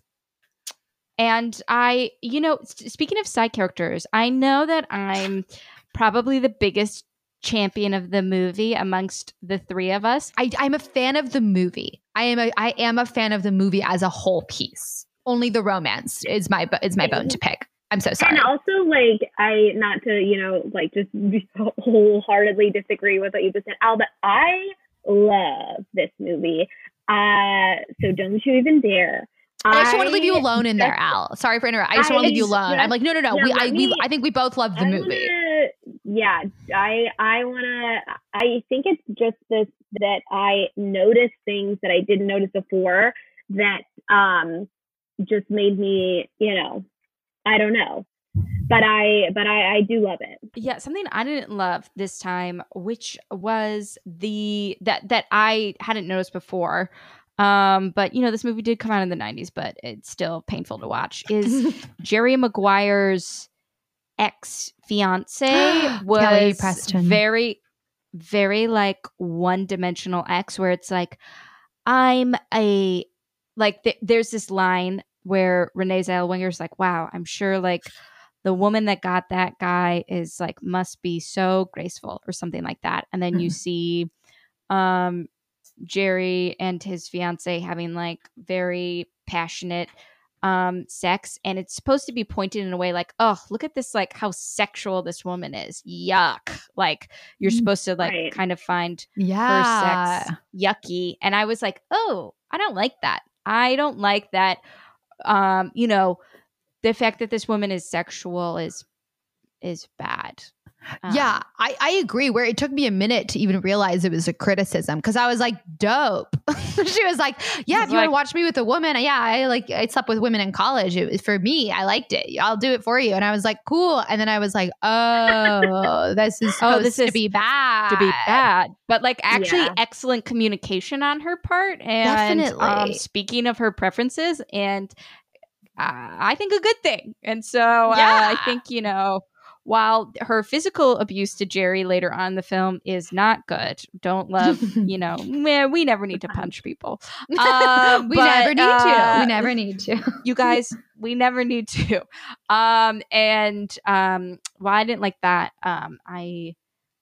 S2: And I, you know, s- speaking of side characters, I know that I'm probably the biggest champion of the movie amongst the three of us.
S1: I, I'm a fan of the movie. I am a I am a fan of the movie as a whole piece. Only the romance is my bo- is my bone to pick. I'm so sorry.
S3: And also, like, I, not to, you know, like, just wholeheartedly disagree with what you just said, Al, but I love this movie. Uh, so don't you even dare.
S1: I just want to leave you
S3: I
S1: alone in there,
S3: just-
S1: Al. Sorry for interrupting. I just
S3: I
S1: want to leave you
S3: just-
S1: alone. I'm like, no, no, no.
S3: yeah,
S1: we,
S3: let
S1: I, we,
S3: me-
S1: I think we both love the
S3: I
S1: movie.
S3: Wanna, yeah, I I wanna. I think it's just this that I noticed things that I didn't notice before that um just made me, you know, I don't know, but I but I I do love it.
S2: Yeah, something I didn't love this time, which was the that that I hadn't noticed before. Um, but you know, this movie did come out in the nineties, but it's still painful to watch. Is Jerry Maguire's ex fiance
S1: Kelly
S2: was
S1: Preston.
S2: very, very like one dimensional ex, where it's like I'm a like th- there's this line where Renee Zellweger's like, "Wow, I'm sure like." The woman that got that guy is like must be so graceful or something like that. And then you see um Jerry and his fiance having like very passionate um, sex, and it's supposed to be pointed in a way like, oh, look at this, like how sexual this woman is. Yuck. Like you're supposed to like
S3: Right.
S2: kind of find
S1: Yeah.
S2: her sex yucky. And I was like, oh, I don't like that. I don't like that. Um, you know, the fact that this woman is sexual is is bad. Um,
S1: Yeah, I, I agree. Where it took me a minute to even realize it was a criticism because I was like, dope. She was like, yeah, if you
S2: like,
S1: want to watch me with a woman, yeah, I like I slept with women in college. It was for me. I liked it. I'll do it for you. And I was like, cool. And then I was like, oh, this is supposed
S2: oh, this
S1: to
S2: is
S1: be bad.
S2: to be bad, but like actually
S3: Yeah.
S2: excellent communication on her part. And
S1: Definitely.
S2: um, speaking of her preferences, and uh, I think a good thing. And so uh,
S1: Yeah.
S2: I think, you know, while her physical abuse to Jerry later on in the film is not good, don't love, you know, meh, we never need to punch people. Um,
S1: we
S2: but,
S1: never need
S2: uh,
S1: to. We never need to.
S2: You guys, we never need to. Um, and um, well, I didn't like that. Um, I,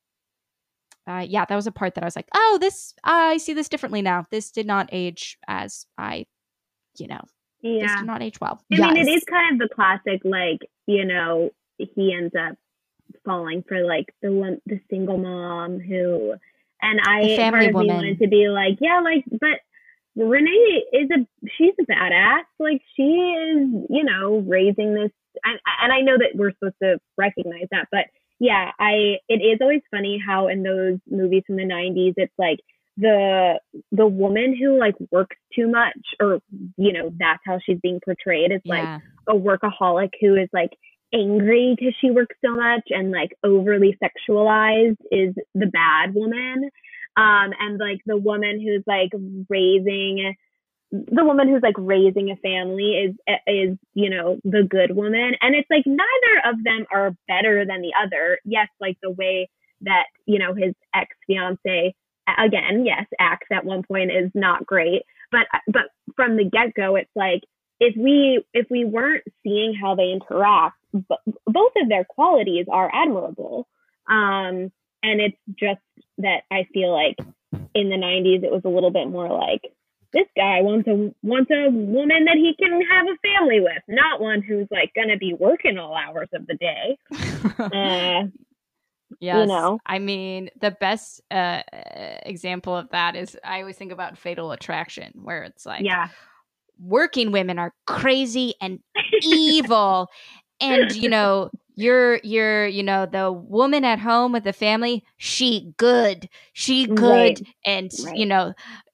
S2: uh, yeah, that was a part that I was like, oh, this, I see this differently now. This did not age as I, you know, this
S3: Yeah.
S2: did not age well.
S3: I mean, it
S1: Yes.
S3: is kind of the classic, like, you know, he ends up falling for like the one, the single mom who, and I,
S2: The family
S3: part of
S2: woman.
S3: me wanted to be like, yeah, like, but Renee is a, she's a badass. Like, she is, you know, raising this, and, and I know that we're supposed to recognize that, but yeah, I, it is always funny how in those movies from the nineties, it's like the, the woman who like works too much, or, you know, that's how she's being portrayed as like
S2: Yeah.
S3: a workaholic who is like angry because she works so much and like overly sexualized is the bad woman. Um, and like the woman who's like raising, the woman who's like raising a family is, is, you know, the good woman. And it's like neither of them are better than the other. Yes, like the way that, you know, his ex-fiance, again, yes, acts at one point is not great. But, but from the get-go, it's like, if we if we weren't seeing how they interact, b- both of their qualities are admirable. Um, and it's just that I feel like in the nineties it was a little bit more like, this guy wants a wants a woman that he can have a family with, not one who's like gonna be working all hours of the day. Uh,
S2: Yes.
S3: You know.
S2: I mean, the best uh, example of that is I always think about Fatal Attraction, where it's like,
S3: yeah,
S2: working women are crazy and evil. And, you know, you're, you're, you know, the woman at home with the family, she good, she good.
S3: Right.
S2: And,
S3: Right.
S2: you know,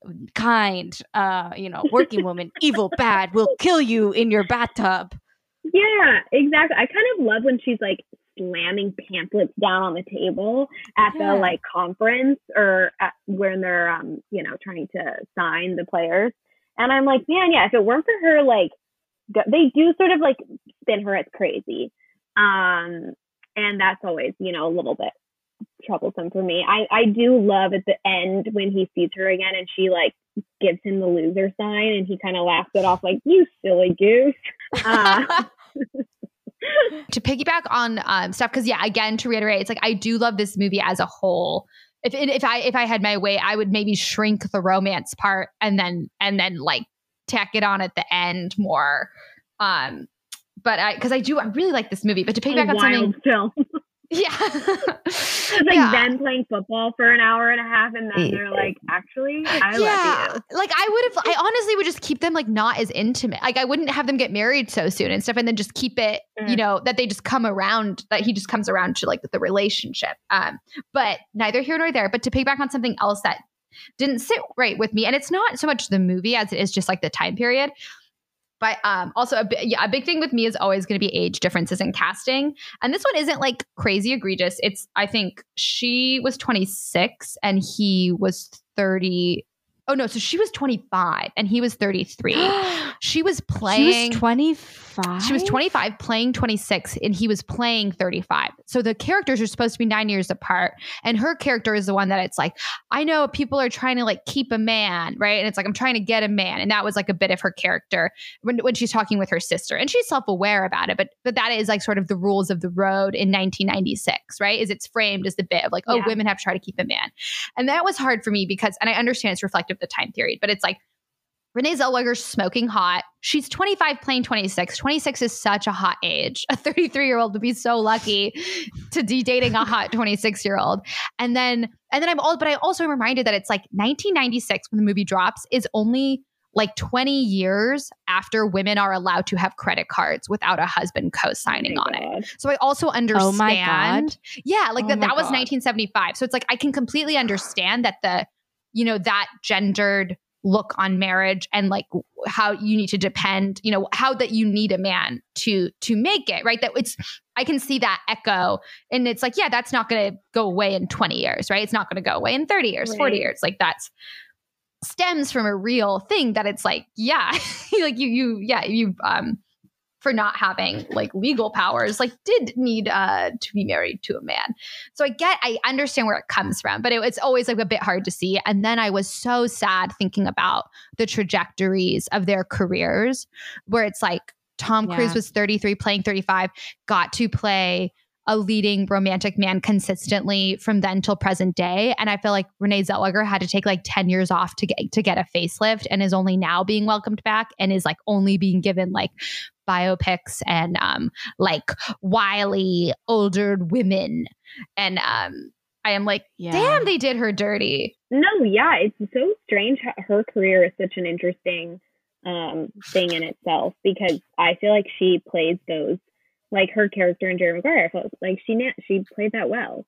S2: kind, uh, you know, working woman, evil, bad, will kill you in your bathtub.
S3: Yeah, exactly. I kind of love when she's like slamming pamphlets down on the table at
S2: Yeah.
S3: the like conference or at, when they're um you know trying to sign the players, and I'm like, man, yeah, if it weren't for her, like go- they do sort of like spin her as crazy, um and that's always, you know, a little bit troublesome for me. I I do love at the end when he sees her again and she like gives him the loser sign and he kind of laughs it off like, you silly goose. Uh,
S1: To piggyback on um, stuff, because yeah, again, to reiterate, it's like I do love this movie as a whole. If if I if I had my way, I would maybe shrink the romance part and then and then like tack it on at the end more. Um, but I because I do I really like this movie. But to
S3: a
S1: piggyback on
S3: wild
S1: something,
S3: film.
S1: yeah,
S3: It's like
S1: yeah.
S3: them playing football for an hour and a half, and then they're like, "Actually, I
S1: yeah,
S3: love you."
S1: like I would have. I honestly would just keep them like not as intimate. Like I wouldn't have them get married so soon and stuff, and then just keep it.
S3: Mm.
S1: You know that they just come around. That he just comes around to like the relationship. Um, but neither here nor there. But to piggyback on something else that didn't sit right with me, and it's not so much the movie as it is just like the time period. But um, also a, bi- yeah, a big thing with me is always going to be age differences in casting. And this one isn't like crazy egregious. It's, I think she was twenty-six and he was thirty. Oh no, so she was twenty-five and he was thirty-three. She was playing.
S2: She was twenty-five?
S1: She was twenty-five playing twenty-six and he was playing thirty-five. So the characters are supposed to be nine years apart. And her character is the one that it's like, I know people are trying to like keep a man, right? And it's like, I'm trying to get a man. And that was like a bit of her character when, when she's talking with her sister. And she's self-aware about it. But but that is like sort of the rules of the road in nineteen ninety-six, right? Is it's framed as the bit of like, oh,
S3: Yeah.
S1: women have to try to keep a man. And that was hard for me because, and I understand it's reflective of the time period, but it's like, Renee Zellweger's smoking hot. She's twenty-five playing twenty-six. twenty-six is such a hot age. A thirty-three-year-old would be so lucky to be dating a hot twenty-six-year-old. And then, and then I'm all, but I also am reminded that it's like nineteen ninety-six when the movie drops is only like twenty years after women are allowed to have credit cards without a husband co-signing
S3: Oh
S1: on
S3: my
S1: it.
S3: God.
S1: So I also understand.
S2: Oh my God.
S1: Yeah, like
S2: Oh
S1: that,
S2: my
S1: that was
S2: God.
S1: nineteen seventy-five. So it's like, I can completely understand that the, you know, that gendered look on marriage and like how you need to depend, you know, how that you need a man to, to make it, right? That it's, I can see that echo and it's like, yeah, that's not going to go away in twenty years, right? It's not going to go away in thirty years,
S3: Right.
S1: forty years. Like that's stems from a real thing that it's like, yeah, like you, you, yeah, you, um, for not having like legal powers, like did need uh, to be married to a man. So I get, I understand where it comes from, but it, it's always like a bit hard to see. And then I was so sad thinking about the trajectories of their careers where it's like Tom Cruise
S2: Yeah.
S1: was thirty-three playing thirty-five, got to play a leading romantic man consistently from then till present day. And I feel like Renee Zellweger had to take like ten years off to get to get a facelift and is only now being welcomed back and is like only being given like biopics and um like wily older women. And um I am like,
S2: Yeah.
S1: damn, they did her dirty.
S3: No, yeah, it's so strange. how Her career is such an interesting um, thing in itself because I feel like she plays those, like her character in Jerry Maguire. I felt like she na- she played that well,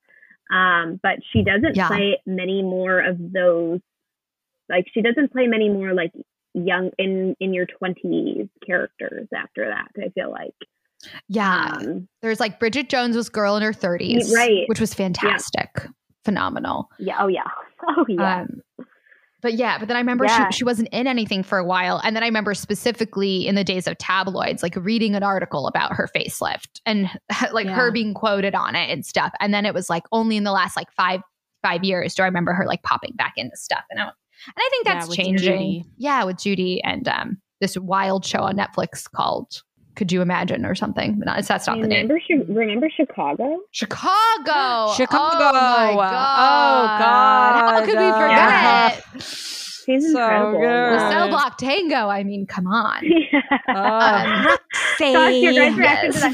S3: um, but she doesn't
S1: Yeah.
S3: play many more of those. Like she doesn't play many more like young in in your twenties characters after that. I feel like,
S1: Yeah.
S3: um,
S1: There's like Bridget Jones was girl in her thirties,
S3: Right.
S1: which was fantastic. Phenomenal.
S3: yeah, oh yeah, oh yeah.
S1: Um, but yeah, but then I remember
S3: Yeah.
S1: she, she wasn't in anything for a while. And then I remember specifically in the days of tabloids, like reading an article about her facelift and like
S2: Yeah.
S1: her being quoted on it and stuff. And then it was like only in the last like five, five years do I remember her like popping back into stuff. And I, and I think
S2: Yeah,
S1: that's
S2: with
S1: changing.
S2: Judy.
S1: Yeah, with Judy and um, this wild show on Netflix called Could You Imagine or something. No, that's not the name.
S3: remember, Chi- remember Chicago?
S1: Chicago.
S2: Chicago.
S1: Oh my
S2: Oh,
S1: God.
S2: God.
S1: How could we
S3: Yeah.
S1: forget?
S3: She's
S2: So
S3: incredible.
S2: good.
S1: The
S2: Uh,
S1: Cell Block Tango. I mean, come on.
S3: Yeah.
S1: Um,
S3: Gosh, your guys'
S1: Yes.
S3: reaction to that.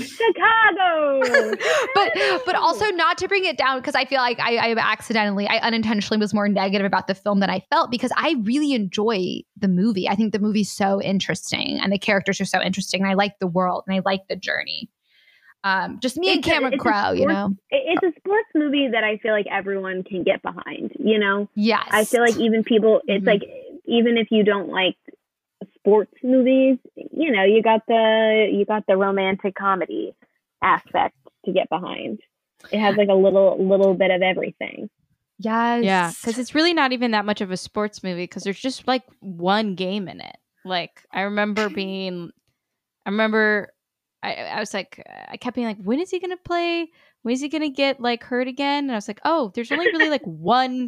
S3: Chicago.
S1: but but also not to bring it down because I feel like I, I accidentally, I unintentionally was more negative about the film than I felt because I really enjoy the movie. I think the movie's so interesting and the characters are so interesting and I like the world and I like the journey. Um, just me and
S3: It's a-
S1: Cameron
S3: it's a
S1: Crowe, you
S3: sports-
S1: know.
S3: It- It's a sports movie that I feel like everyone can get behind, you know?
S1: Yes,
S3: I feel like even people, it's
S1: Mhm.
S3: like, even if you don't like sports movies, you know, you got the, you got the romantic comedy aspect to get behind. It has like a little, little bit of everything.
S1: yes,
S2: Yeah, because it's really not even that much of a sports movie because there's just like one game in it. Like I remember being, I remember, I, I was like, I kept being like, when is he gonna play? When is he gonna get like hurt again? And I was like, oh, there's only really like one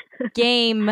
S2: game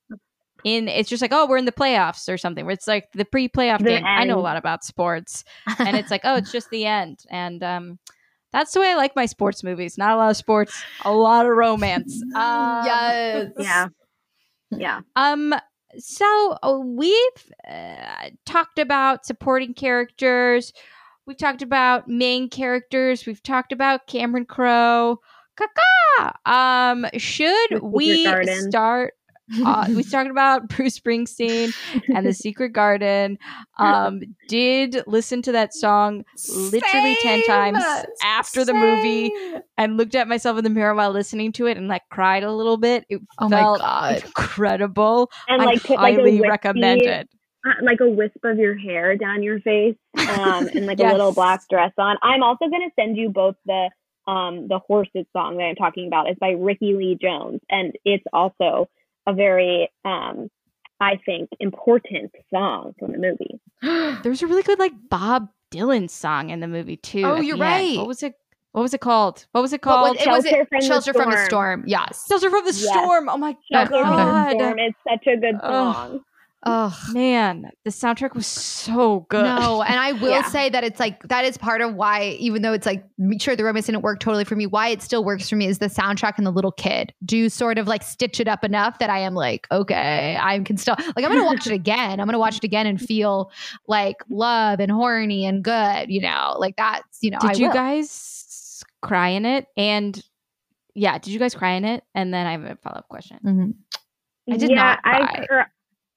S2: in. It's just like, oh, we're in the playoffs or something. Where it's like the pre-playoff
S3: The
S2: game. I know a
S3: end.
S2: lot about sports, and it's like, oh, it's just the end, and um. That's the way I like my sports movies. Not a lot of sports, a lot of romance. Um,
S1: yes,
S3: Yeah. Yeah.
S2: Um. So uh, we've uh, talked about supporting characters. We've talked about main characters. We've talked about Cameron Crowe. Caca. Um. Should
S3: The Secret
S2: we
S3: Garden.
S2: start? Uh, we talked about Bruce Springsteen and the Secret Garden. Um, did listen to that song literally ten
S1: Same.
S2: times after the movie
S1: Same.
S2: and looked at myself in the mirror while listening to it and like cried a little bit. It
S1: Oh my
S2: felt
S1: God.
S2: incredible.
S3: And
S2: I
S3: like put like a
S2: highly
S3: wispy,
S2: recommend it.
S3: uh, like a wisp of your hair down your face, um, and like
S2: Yes.
S3: a little black dress on. I'm also gonna send you both the um the Horses song that I'm talking about. It's by Ricky Lee Jones, and it's also a very um I think important song from the movie.
S2: There's a really good like Bob Dylan song in the movie too.
S1: Oh,
S2: at the
S1: you're
S2: end.
S1: right.
S2: What was it? What was it called? What was it
S1: What
S2: called?
S1: was- it was
S3: Shelter
S1: it,
S3: from the
S1: Shelter from the
S3: Storm.
S1: Storm. Yes.
S2: Shelter from the
S3: Yes.
S2: Storm. Oh my
S3: Shelter from the
S2: god.
S3: Storm is such a good
S2: Oh.
S3: song.
S1: Oh
S2: man, the soundtrack was so good.
S1: No, and I will
S2: Yeah.
S1: say that it's like that is part of why, even though it's like sure the romance didn't work totally for me, why it still works for me is the soundtrack and the little kid do sort of like stitch it up enough that I am like, okay, I can still like I'm gonna watch it again. I'm gonna watch it again and feel like love and horny and good, you know, like that's you know.
S2: Did
S1: I
S2: you
S1: will.
S2: guys cry in it? And yeah, did you guys cry in it? And then I have a follow up question.
S1: Mm-hmm. I did
S3: yeah,
S1: not
S3: I
S1: cry.
S3: cr-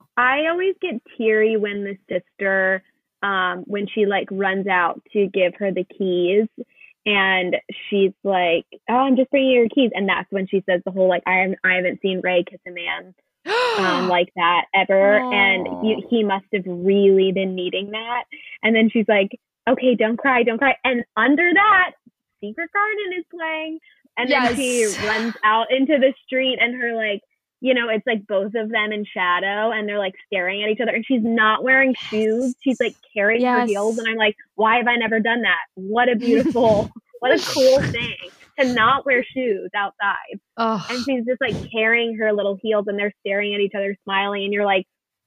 S3: I always get teary when the sister, um, when she like runs out to give her the keys, and she's like, "Oh, I'm just bringing you your keys," and that's when she says the whole like, "I haven't, I haven't seen Ray kiss a man um, like that ever,"
S2: Oh.
S3: and he, he must have really been needing that. And then she's like, "Okay, don't cry, don't cry," and under that, Secret Garden is playing, and
S1: Yes.
S3: then she runs out into the street, and her like. You know, it's like both of them in shadow and they're like staring at each other and she's not wearing shoes. She's like carrying her
S2: Yes.
S3: heels. And I'm like, why have I never done that? What a beautiful, what a cool thing to not wear shoes outside.
S1: Oh,
S3: And she's just like carrying her little heels and they're staring at each other, smiling. And you're like,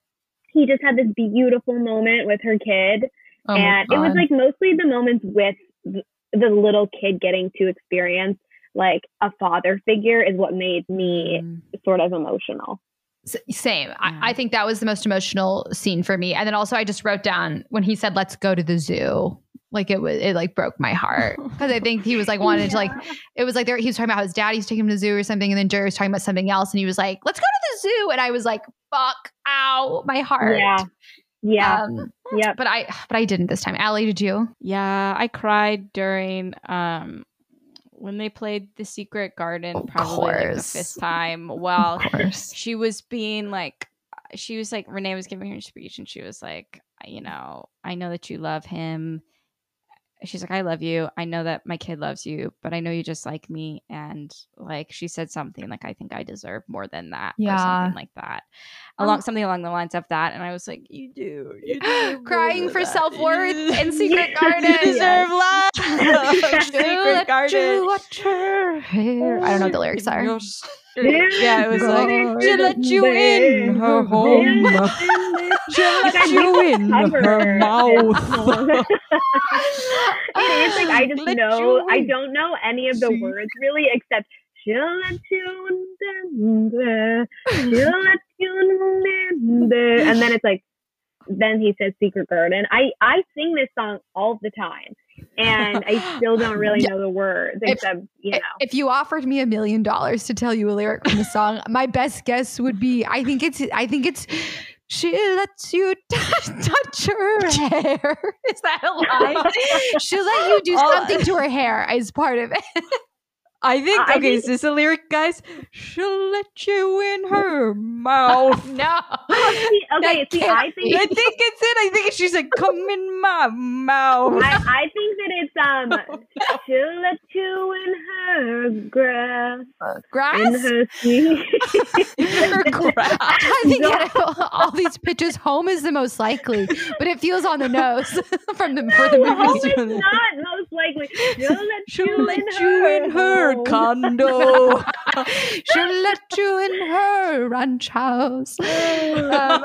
S3: he just had this beautiful moment with her kid.
S1: oh my
S3: and it was
S1: God.
S3: like mostly the moments with th- the little kid getting to experience like a father figure is what made me
S2: Mm.
S3: sort of emotional.
S1: S- Same.
S2: Yeah.
S1: I, I think that was the most emotional scene for me. And then also I just wrote down when he said, let's go to the zoo. Like it was, it like broke my heart. Cause I think he was like wanted to like, it was like there, he was talking about how his daddy's taking him to the zoo or something. And then Jerry was talking about something else. And he was like, let's go to the zoo. And I was like, fuck, ow, my heart.
S3: Yeah. Yeah.
S1: Um,
S3: Yep.
S1: but I, but I didn't this time. Allie, did you?
S2: Yeah, I cried during um when they played The Secret Garden,
S1: Of
S2: probably like the
S1: course.
S2: fifth time. While
S1: Of course.
S2: she was being like, she was like, Renee was giving her speech, and she was like, you know, I know that you love him. She's like, I love you. I know that my kid loves you, but I know you just like me. And like, she said something like, I think I deserve more than that. Or
S1: Yeah.
S2: something like that. Along something along the lines of that. And I was like, you do. You deserve more
S1: Crying
S2: than
S1: for
S2: that.
S1: self-worth
S2: You-
S1: in Secret
S3: Yeah.
S1: Garden.
S2: You deserve love.
S3: Secret
S2: Secret Garden.
S1: Watch her hair. I don't know what the lyrics are.
S2: Yeah, it was like,
S1: God.
S2: she let you in her home. She let you in her mouth.
S3: It is like I just
S2: Let
S3: know
S2: you
S3: I
S2: in.
S3: don't know any of the
S2: See?
S3: words really except she'll let you in there, she'll let you in there. And then it's like then he says Secret Garden. I, I sing this song all the time and I still don't really know the words
S1: If-
S3: except, you know.
S1: If you offered me a million dollars to tell you a lyric from the song, my best guess would be I think it's I think it's she lets you t- touch her hair. Is that a lie? She'll let you do
S2: Oh.
S1: something to her hair as part of it.
S2: I think,
S3: I
S2: okay,
S3: think-
S2: is this a lyric, guys? She'll let you in her mouth.
S1: No.
S3: Oh, see, okay,
S1: That
S3: see,
S1: can't
S3: I think
S2: I think it's it. I think she's like, come in my mouth.
S3: I, I think that it's um she'll let you in her grass,
S1: Grass?
S3: in her sea.
S2: Her grass.
S1: I think out of all these pitches, home is the most likely, but it feels on the nose from the for the
S3: Home
S1: movies.
S3: is not most likely. She'll let
S2: She'll
S3: you
S2: let
S3: in
S2: you
S3: her
S2: in her
S3: home.
S2: condo.
S1: She'll let you in her ranch house. Um,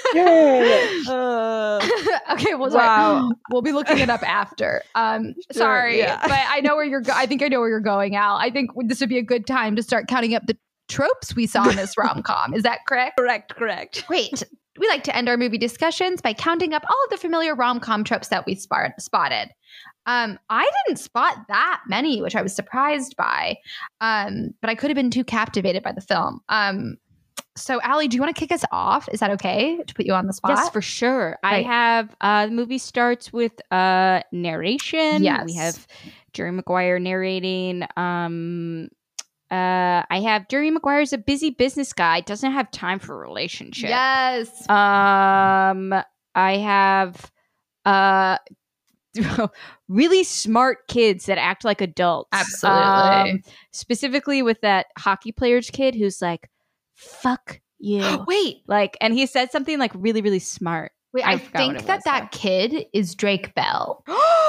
S2: Uh,
S1: okay, well,
S2: Wow.
S1: wow. We'll be looking it up after. Um,
S2: Sure,
S1: sorry,
S2: yeah.
S1: but I know where you're. Go- I think I know where you're going, Al. I think this would be a good time to start counting up the tropes we saw in this rom com. Is that correct?
S2: correct, correct.
S1: Great. We like to end our movie discussions by counting up all of the familiar rom com tropes that we spot- spotted. Um, I didn't spot that many, which I was surprised by, um, but I could have been too captivated by the film. Um, so, Allie, do you want to kick us off? Is that okay to put you on the spot?
S2: Yes, for sure. I
S1: Right.
S2: have uh the movie starts with uh narration.
S1: Yes.
S2: We have Jerry Maguire narrating. Um uh I have Jerry Maguire's a busy business guy, doesn't have time for a relationship.
S1: Yes.
S2: Um I have uh really smart kids that act like adults.
S1: Absolutely.
S2: Um, specifically with that hockey player's kid who's like, fuck you.
S1: Wait,
S2: Like, and he said something like really, really smart.
S1: wait.
S2: I
S1: I,
S2: forgot what
S1: think
S2: it
S1: that
S2: was,
S1: that kid is Drake Bell.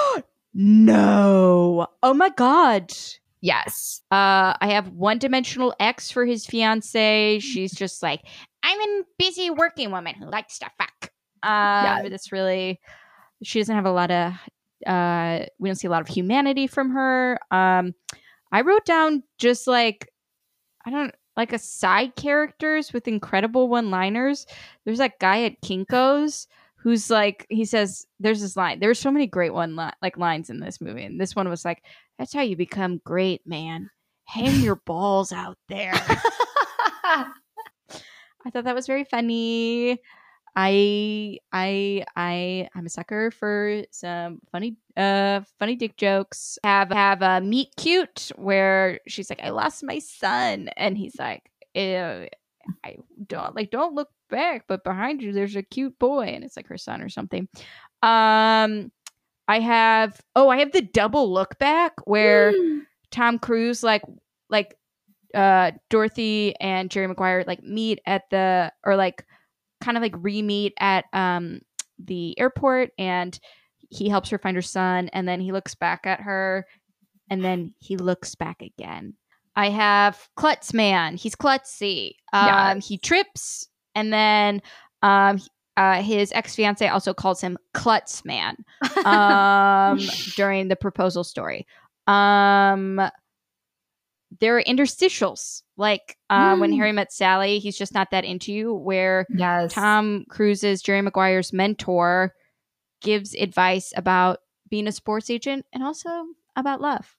S2: No. Oh my God.
S1: Yes.
S2: Uh, I have one dimensional X for his fiance. She's just like I'm a busy working woman who likes to fuck. Um,
S1: Yeah.
S2: It's really, she doesn't have a lot of, uh, we don't see a lot of humanity from her. Um, I wrote down just like, I don't, like a side characters with incredible one-liners. There's that guy at Kinko's who's like, he says, there's this line. There's so many great one li- like lines in this movie. And this one was like, that's how you become great, man. Hang your balls out there. I thought that was very funny. I I I I'm a sucker for some funny uh funny dick jokes. Have have a meet cute where she's like, I lost my son, and he's like, Ew, I don't like don't look back, but behind you there's a cute boy, and it's like her son or something. Um, I have oh I have the double look back where Tom Cruise like like uh Dorothy and Jerry Maguire like meet at the or like. kind of like re-meet at um the airport, and he helps her find her son, and then he looks back at her, and then he looks back again. I have Klutz Man. He's klutzy. Um,
S1: Yes.
S2: He trips, and then um, uh, his ex-fiance also calls him Klutz Man um, during the proposal story. Um, there are interstitials, like uh,
S1: Mm.
S2: when Harry Met Sally, he's just not that into you, where
S1: Yes.
S2: Tom Cruise's Jerry Maguire's mentor gives advice about being a sports agent and also about love.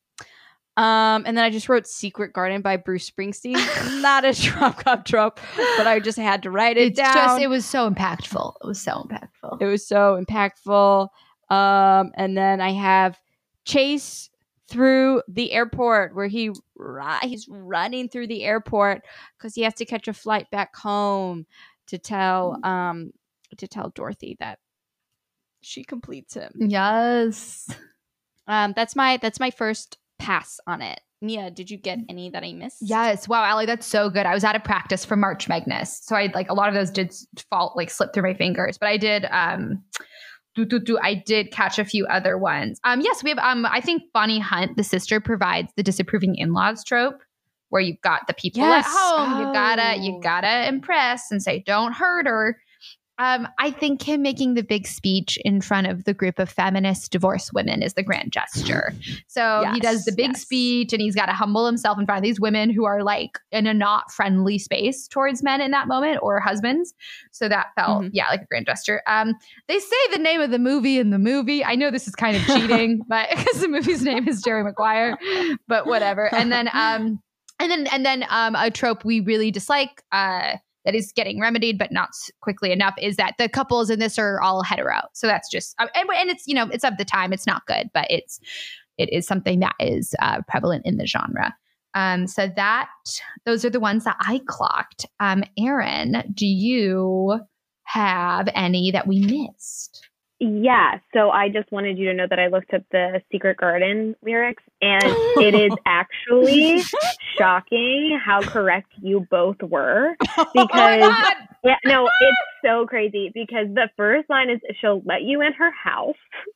S2: Um, and then I just wrote Secret Garden by Bruce Springsteen. Not a rom-com trope, but I just had to write it
S1: It's
S2: down.
S1: just, it was so impactful. It was so impactful.
S2: It was so impactful. Um, and then I have Chase through the airport, where he ru- he's running through the airport because he has to catch a flight back home to tell um to tell Dorothy that she completes him.
S1: Yes.
S2: Um, that's my that's my first pass on it. Mia, did you get any that I missed?
S1: Yes. Wow, Allie, that's so good. I was out of practice for March Magnus. So I like a lot of those did fall like slip through my fingers, but I did um do, do, do, I did catch a few other ones. Um yes, we have um I think Bonnie Hunt, the sister, provides the disapproving in-laws trope where you've got the people
S2: Yes.
S1: at home. You gotta
S2: Oh.
S1: you gotta impress and say don't hurt her. Um, I think him making the big speech in front of the group of feminist divorced women is the grand gesture. So he
S2: Yes,
S1: does the big
S2: yes.
S1: speech, and he's got to humble himself in front of these women who are like in a not friendly space towards men in that moment, or husbands. So that felt,
S2: Mhm.
S1: yeah, like a grand gesture. Um, they say the name of the movie in the movie. I know this is kind of cheating, but because the movie's name is Jerry Maguire, but whatever. And then, um, and then, and then, um, a trope we really dislike, uh, that is getting remedied, but not s- quickly enough, is that the couples in this are all hetero. So that's just, uh, and, and it's, you know, it's of the time. It's not good, but it's, it is something that is uh, prevalent in the genre. Um, so that, those are the ones that I clocked. Um, Erin, do you have any that we missed?
S3: Yeah, so I just wanted you to know that I looked up the Secret Garden lyrics, and it is actually shocking how correct you both were. Because yeah, no, it's so crazy because the first line is she'll let you in her house,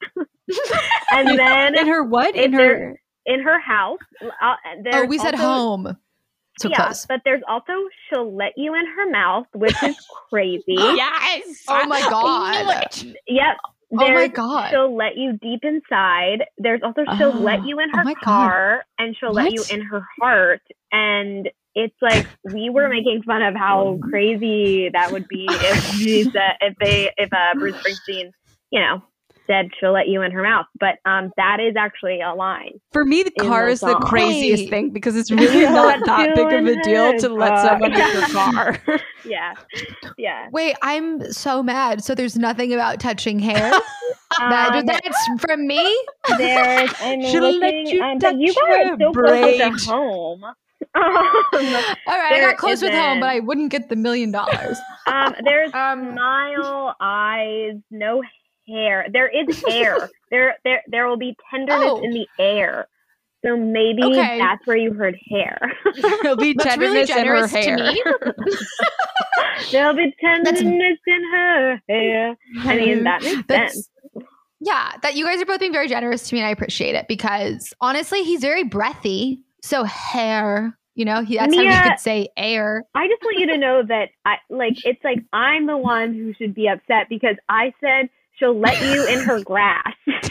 S3: and then
S2: In her what?
S3: if
S2: In her
S3: there- in her house. Uh,
S1: Oh,
S3: there's
S1: we said
S3: also-
S1: home. So
S3: yeah,
S1: close.
S3: but there's also she'll let you in her mouth, which is crazy.
S2: Yes.
S1: Oh my
S2: I
S1: God.
S2: knew it.
S3: Yep.
S1: Oh my
S3: There's
S1: God.
S3: she'll let you deep inside. There's also she'll
S2: Oh.
S3: let you in
S1: Oh
S3: her
S1: my God.
S3: car, and she'll let you
S2: What?
S3: in her heart. And it's like we were making fun of how crazy that would be if she said, if they if uh, Bruce Springsteen, you know, said she'll let you in her mouth. But um, that is actually a line.
S2: For me, the
S3: In
S2: car
S3: the
S2: is the
S3: song.
S2: craziest
S1: Wait.
S2: thing because it's really
S3: Yeah.
S2: not that big of a
S3: Doing
S2: deal
S3: it,
S2: to let
S3: uh,
S2: someone in your car.
S3: Yeah, yeah.
S1: Wait, I'm so mad. So there's nothing about touching hair? that,
S3: Um,
S1: that's from me?
S3: There's I'm
S2: She'll let
S3: looking.
S2: you
S3: um, but you
S2: touch
S3: got
S2: her
S3: it so close with
S2: braid.
S3: the home. Um,
S1: All right, I
S3: There
S1: got close with home, but
S3: isn't.
S1: I wouldn't get the million dollars.
S3: Um, there's
S1: Um,
S3: smile, eyes, no hair. There is hair. there, there, there will be tenderness
S1: Oh.
S3: in the air. So maybe
S1: Okay.
S3: that's where you heard hair.
S2: There'll be
S1: That's really
S2: tenderness in her
S1: generous to
S2: hair.
S1: me.
S3: There'll be tenderness in her hair. I mean, that makes
S1: That's-
S3: sense.
S1: Yeah, that you guys are both being very generous to me, and I appreciate it because honestly, he's very breathy. So hair You know, he, that's
S3: Mia,
S1: how he could say air.
S3: I just want you to know that I like it's like I'm the one who should be upset because I said she'll let you in her grass.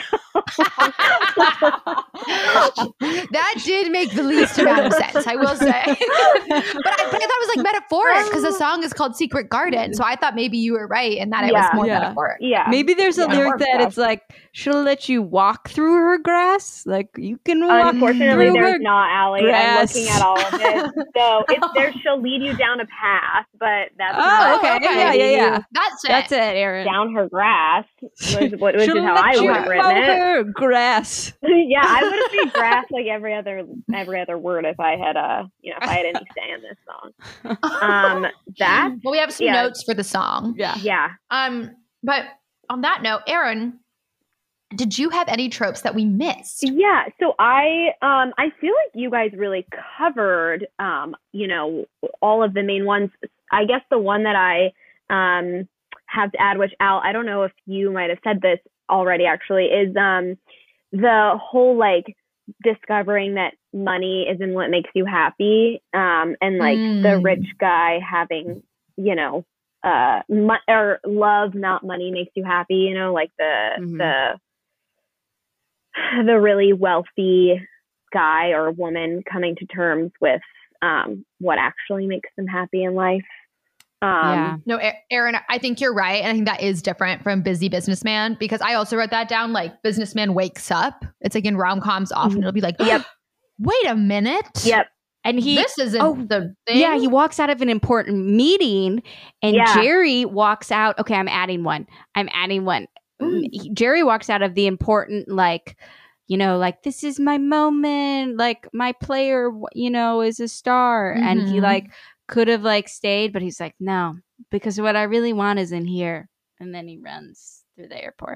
S1: That did make the least amount of sense, I will say. but, I, but I thought it was like metaphoric because the song is called Secret Garden. So I thought maybe you were right and that it
S3: Yeah.
S1: was more
S2: Yeah.
S1: metaphoric.
S3: Yeah.
S2: Maybe there's a
S3: Yeah.
S2: lyric that it's like, she'll let you walk through her grass. Like, you can walk
S3: Unfortunately,
S2: through
S3: there's
S2: her
S3: not, Allie.
S2: grass.
S3: I'm looking at all of it. So it's there. She'll lead you down a path, but that's
S2: Oh,
S3: not
S2: okay.
S1: okay.
S2: Yeah, yeah, yeah.
S1: That's it.
S2: That's it, Aaron.
S3: down her grass, which, which is
S2: She'll
S3: how
S2: let
S3: I
S2: you
S3: would have written
S2: mow
S3: it.
S2: her grass.
S3: Yeah, I would have said grass like every other every other word if I had uh you know if I had any say in this song. Um, that
S1: well, we have some
S3: yeah.
S1: notes for the song.
S2: Yeah.
S3: yeah.
S1: Um, but on that note, Erin, did you have any tropes that we missed?
S3: Yeah, so I um I feel like you guys really covered um you know all of the main ones. I guess the one that I um have to add, which Al, I don't know if you might have said this already actually, is um the whole like discovering that money isn't what makes you happy, um and like
S1: Mm.
S3: the rich guy having, you know, uh mo- or love not money makes you happy, you know, like the
S2: Mhm.
S3: the the really wealthy guy or woman coming to terms with um, what actually makes them happy in life. Um,
S2: Yeah.
S1: No, E- Erin, I think you're right. And I think that is different from Busy Businessman because I also wrote that down. Like, businessman wakes up. It's like in rom coms, often it'll be like,
S3: Yep.
S1: wait a minute.
S3: Yep.
S2: And he,
S1: This isn't
S2: oh,
S1: the thing.
S2: yeah, he walks out of an important meeting and
S3: Yeah.
S2: Jerry walks out. Okay, I'm adding one. I'm adding one.
S1: Mm.
S2: He- Jerry walks out of the important, like, you know, like, this is my moment. Like, my player, you know, is a star. And he,
S1: Mhm.
S2: like, could have, like, stayed, but he's like, no, because what I really want is in here. And then he runs through the airport.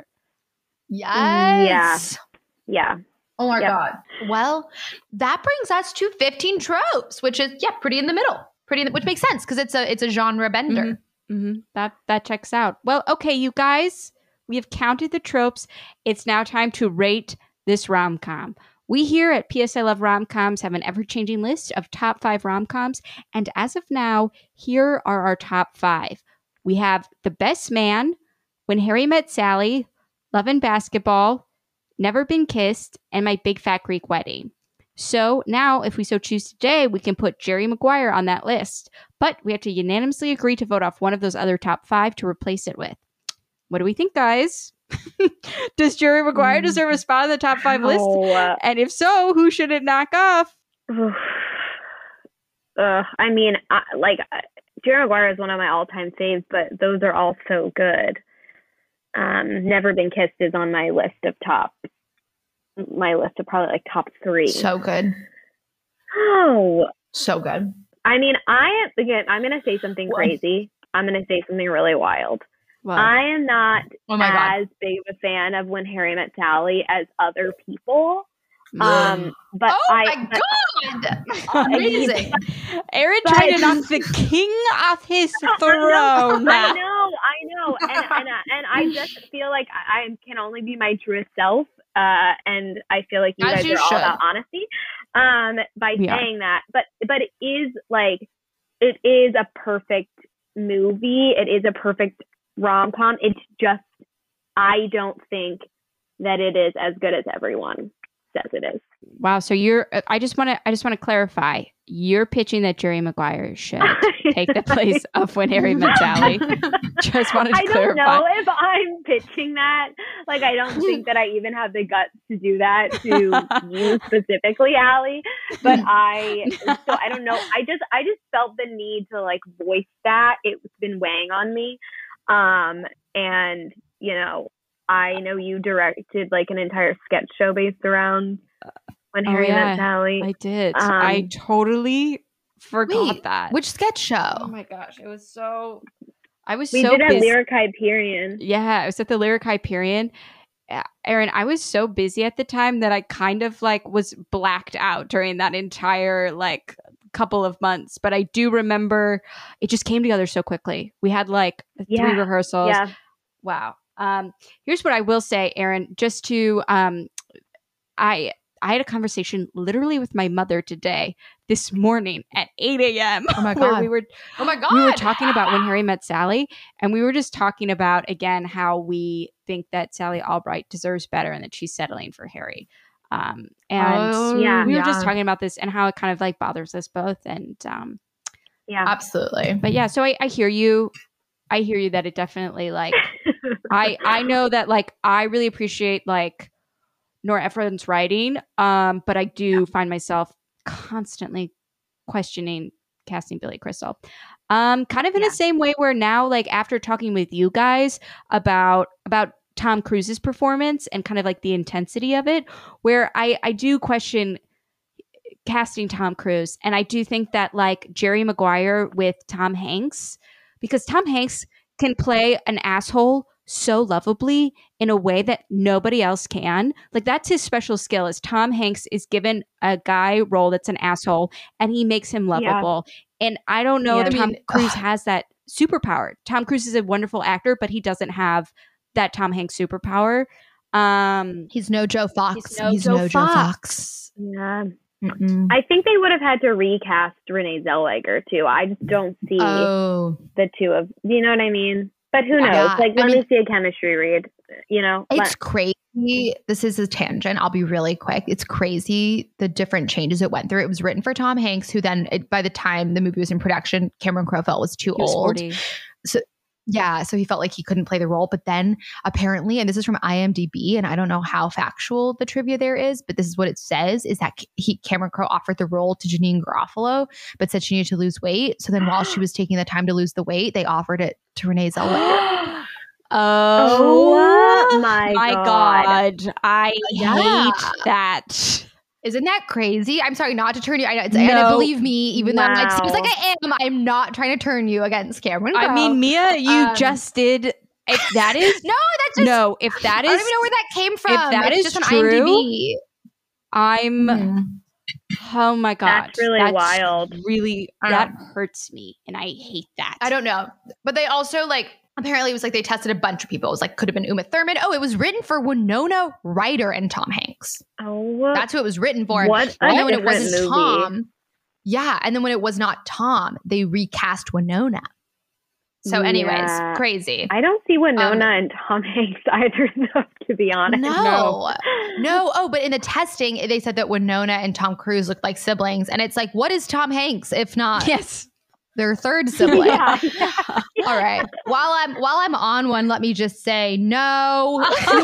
S1: Yes.
S3: Yeah.
S1: Oh my
S3: Yep.
S1: God. Well, that brings us to fifteen tropes, which is, yeah, pretty in the middle. Pretty, in the, which makes sense because it's a it's a genre bender.
S2: Mm-hmm. That that checks out. Well, okay, you guys, we have counted the tropes. It's now time to rate this rom-com. We here at P S I Love Rom-Coms have an ever-changing list of top five rom-coms, and as of now, here are our top five. We have The Best Man, When Harry Met Sally, Love and Basketball, Never Been Kissed, and My Big Fat Greek Wedding. So now, if we so choose today, we can put Jerry Maguire on that list. But we have to unanimously agree to vote off one of those other top five to replace it with. What do we think, guys? Does Jerry Maguire deserve a spot on the top five list?
S3: Oh, uh,
S2: And if so, who should it knock off?
S3: uh, I mean, I, like, uh, Jerry Maguire is one of my all-time faves, but those are all so good. Um, Never Been Kissed is on my list of top, my list of probably like top three.
S1: So good.
S3: Oh,
S1: So good.
S3: I mean, I am, again, I'm going to say something
S1: What?
S3: crazy. I'm going to say something really wild.
S2: Well,
S3: I am not
S1: Oh my God.
S3: as big of a fan of When Harry Met Sally as other people. Um, but
S1: Oh
S3: I,
S1: my
S3: but-
S1: God. Amazing.
S2: Aaron
S3: but-
S2: trying to knock the king off his throne.
S3: I know, I know, and and uh, and I just feel like I, I can only be my truest self, uh, and I feel like you
S1: As
S3: guys
S1: you
S3: are all
S1: should.
S3: about honesty, um, by
S2: We are.
S3: saying that. But but it is like it is a perfect movie. It is a perfect rom com. It's just I don't think that it is as good as everyone says it is.
S2: Wow. So you're. I just want to. I just want to clarify. You're pitching that Jerry Maguire should take the place of When Harry Met Sally. Just wanted to
S3: I don't
S2: clarify.
S3: know if I'm pitching that. Like, I don't think that I even have the guts to do that to you specifically, Allie. But I, so I don't know. I just, I just felt the need to like voice that. It's been weighing on me. Um, and you know, I know you directed like an entire sketch show based around When
S2: Oh,
S3: Harry
S2: yeah.
S3: Met Sally.
S2: I did.
S3: Um,
S2: I totally forgot
S1: Wait,
S2: that.
S1: Which sketch show?
S2: Oh my gosh, it was so. I was
S3: we
S2: so
S3: did at
S2: busy.
S3: Lyric Hyperion.
S2: Yeah, I was at the Lyric Hyperion. Uh, Aaron, I was so busy at the time that I kind of like was blacked out during that entire like couple of months. But I do remember it just came together so quickly. We had like
S3: Yeah.
S2: three rehearsals.
S3: Yeah.
S2: Wow. Um, here's what I will say, Aaron, just to um I I had a conversation literally with my mother today, this morning at eight a.m.
S1: Oh my
S2: where
S1: God.
S2: we were,
S1: Oh my God.
S2: we were talking about When Harry Met Sally, and we were just talking about, again, how we think that Sally Albright deserves better and that she's settling for Harry. Um, and
S1: Oh,
S3: Yeah.
S2: we were
S1: yeah.
S2: just talking about this and how it kind of like bothers us both. And, um,
S3: Yeah.
S1: Absolutely.
S2: but yeah, so I, I hear you. I hear you that it definitely like, I, I know that like, I really appreciate like Nora Ephron's writing. Um, but I do find myself constantly questioning casting Billy Crystal. Um, kind of in
S3: Yeah.
S2: the same way where now, like after talking with you guys about about Tom Cruise's performance and kind of like the intensity of it, where I I do question casting Tom Cruise, and I do think that like Jerry Maguire with Tom Hanks, because Tom Hanks can play an asshole so lovably in a way that nobody else can. Like that's his special skill is Tom Hanks is given a guy role that's an asshole and he makes him lovable. Yeah. And I don't know
S3: Yeah.
S2: if
S1: I
S2: Tom
S1: mean,
S2: Cruise
S1: ugh.
S2: has that superpower. Tom Cruise is a wonderful actor, but he doesn't have that Tom Hanks superpower. Um,
S1: He's no Joe Fox.
S2: he's no,
S1: He's
S2: Joe,
S1: no Joe
S2: Fox.
S1: Fox.
S3: Yeah.
S1: Mm-mm.
S3: I think they would have had to recast Renee Zellweger too. I just don't see
S1: Oh,
S3: the two of, you know what I mean? But who knows?
S1: Yeah.
S3: Like,
S1: I
S3: let
S1: mean-
S3: me see a chemistry read, you know?
S1: it's
S3: Let-
S1: crazy. This is a tangent. I'll be really quick. It's crazy the different changes it went through. It was written for Tom Hanks, who then, it, by the time the movie was in production, Cameron Crowe felt was too
S2: He was
S1: old.
S2: forty.
S1: Yeah, so he felt like he couldn't play the role. But then apparently, and this is from IMDb, and I don't know how factual the trivia there is, but this is what it says, is that he Cameron Crowe offered the role to Janine Garofalo, but said she needed to lose weight. So then while she was taking the time to lose the weight, they offered it to Renee Zellweger.
S2: Oh,
S3: Oh my
S2: my
S3: God.
S2: God. I
S1: Yeah.
S2: hate that.
S1: Isn't that crazy? I'm sorry, not to turn you. I know, it's, and
S2: No.
S1: believe me, even though it seems
S3: Wow.
S1: like I am, I'm not trying to turn you against Cameron Crowe.
S2: I mean, Mia, you
S1: Um,
S2: just did. If that is
S1: no, that's just
S2: no, if that
S1: I don't
S2: is,
S1: even know where that came from.
S2: that
S1: it's
S2: is
S1: just on
S2: true,
S1: IMDb.
S2: I'm.
S1: Mhm.
S2: Oh my God,
S3: That's really wild.
S2: Really,
S1: I
S2: that
S1: know.
S2: hurts me, and I hate that.
S1: I don't know. But they also like apparently it was like they tested a bunch of people. It was like could have been Uma Thurman. Oh, it was written for Winona Ryder and Tom Hanks.
S3: Oh,
S1: That's who it was written for.
S3: what a
S1: And then when it
S3: different
S1: wasn't
S3: movie.
S1: Tom, yeah. And then when it was not Tom, they recast Winona. So, anyways,
S3: Yeah.
S1: crazy.
S3: I don't see Winona
S1: Um,
S3: and Tom Hanks either, though, to be honest.
S1: No, no. Oh, but in the testing, they said that Winona and Tom Cruise looked like siblings. And it's like, what is Tom Hanks if not
S2: Yes.
S1: their third sibling?
S3: Yeah, yeah.
S1: All right. While I'm while I'm on one, let me just say no.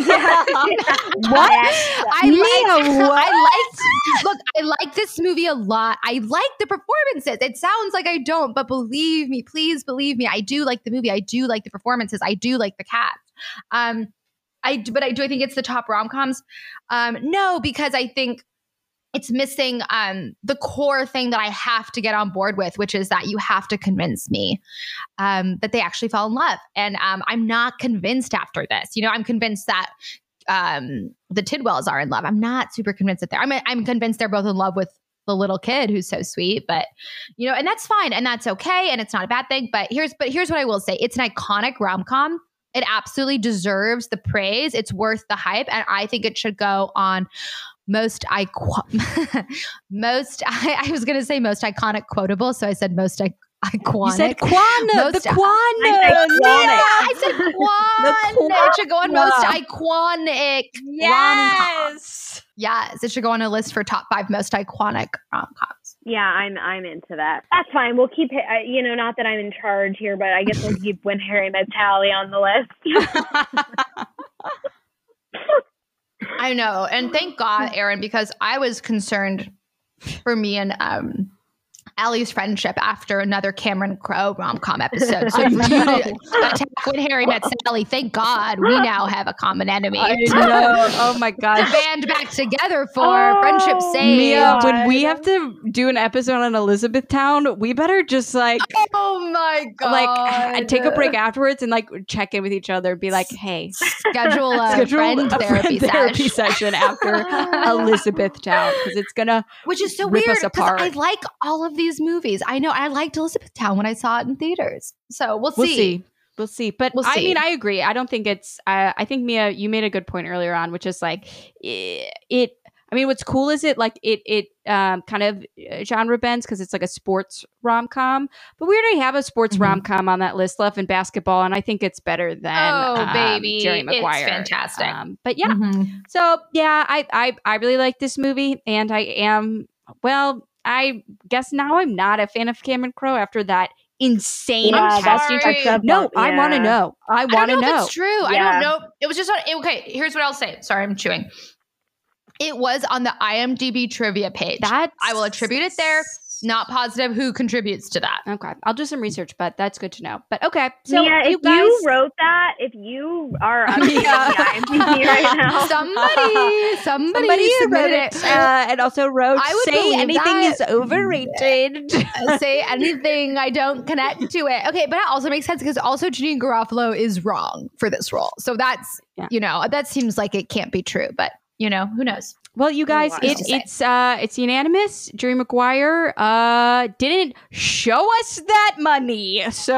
S2: What?
S1: I
S2: Mia,
S1: like,
S2: what?
S1: I liked look, I like this movie a lot. I like the performances. It sounds like I don't, but believe me, please believe me, I do like the movie. I do like the performances. I do like the cast. Um, I do, but I do I think it's the top rom-coms. Um, no, because I think it's missing um, the core thing that I have to get on board with, which is that you have to convince me um, that they actually fell in love. And um, I'm not convinced after this. You know, I'm convinced that um, the Tidwells are in love. I'm not super convinced that they're, I'm, I'm convinced they're both in love with the little kid who's so sweet, but you know, and that's fine. And that's okay. And it's not a bad thing, but here's, but here's what I will say. It's an iconic rom-com. It absolutely deserves the praise. It's worth the hype. And I think it should go on most icon, most, I, I was going to say most iconic quotable. So I said most I- iconic.
S2: You said Kwana,
S1: Most-
S2: the Kwana.
S3: I said
S2: Mia.
S1: I said Quan.
S2: The
S1: It should go on most
S2: Kwana.
S1: iconic rom-coms.
S2: Yes.
S1: Yes, it should go on a list for top five most iconic rom-coms.
S3: Yeah, I'm I'm into that. That's fine. We'll keep it. Uh, you know, not that I'm in charge here, but I guess we'll keep When Harry Met Sally on the list.
S1: I know. And thank God, Aaron, because I was concerned for me and um, Allie's friendship after another Cameron Crowe rom-com episode. So
S2: I
S1: for you
S2: know.
S1: to attack When Harry Met Sally, thank God we now have a common enemy.
S2: I know. Oh my
S1: To
S2: gosh.
S1: band back together for
S3: Oh,
S1: friendship's sake.
S2: Mia, when
S3: God.
S2: we have to do an episode on Elizabethtown, we better just like
S1: Oh my God.
S2: like take a break afterwards and like check in with each other and be like, hey,
S1: Schedule a
S2: schedule
S1: friend
S2: a
S1: therapy,
S2: friend therapy
S1: sesh.
S2: session after Elizabethtown because it's gonna
S1: Which is so
S2: rip
S1: weird
S2: us
S1: because
S2: apart.
S1: I like all of these movies. I know I liked Elizabethtown when I saw it in theaters. So we'll see.
S2: We'll see. We'll see. But
S1: We'll
S2: I
S1: see.
S2: mean, I agree. I don't think it's, I I think, Mia, you made a good point earlier on, which is like, it, it I mean, what's cool is it like it it um, kind of genre bends because it's like a sports rom com, but we already have a sports
S1: Mm-hmm.
S2: rom com on that list, Love and Basketball, and I think it's better than
S1: Oh,
S2: um,
S1: baby.
S2: Jerry
S1: It's
S2: Maguire.
S1: fantastic.
S2: Um, but yeah,
S1: Mhm.
S2: so yeah, I, I I really like this movie, and I am well. I guess now I'm not a fan of Cameron Crowe after that insane
S3: Yeah, that's
S2: casting.
S1: sorry.
S3: such a
S2: No,
S3: bump,
S2: I want to
S3: yeah.
S2: know. I
S1: I
S2: want to
S1: don't know,
S2: know.
S1: if it's true. I
S3: Yeah.
S1: don't know. It was just on. Okay, here's what I'll say. Sorry, I'm chewing. It was on the I M D B trivia page.
S2: That's
S1: I will attribute it there. Not positive who contributes to that.
S2: Okay, I'll do some research, but that's good to know. But okay, so
S3: Mia,
S2: you
S3: if
S2: guys,
S3: you wrote that, if you are updating
S2: Yeah.
S3: the I M D B right now,
S1: Somebody, somebody,
S2: somebody wrote
S1: submitted
S2: it uh, and also wrote,
S1: I would
S2: "Say
S1: believe
S2: anything
S1: that.
S2: is overrated."
S1: say anything. I don't connect to it. Okay, but that also makes sense because also Janine Garofalo is wrong for this role. So that's
S2: Yeah.
S1: you know that seems like it can't be true, but you know who knows.
S2: Well, you guys,
S3: Wow.
S2: it, it's uh, it's unanimous. Jerry Maguire uh, didn't show us that money, so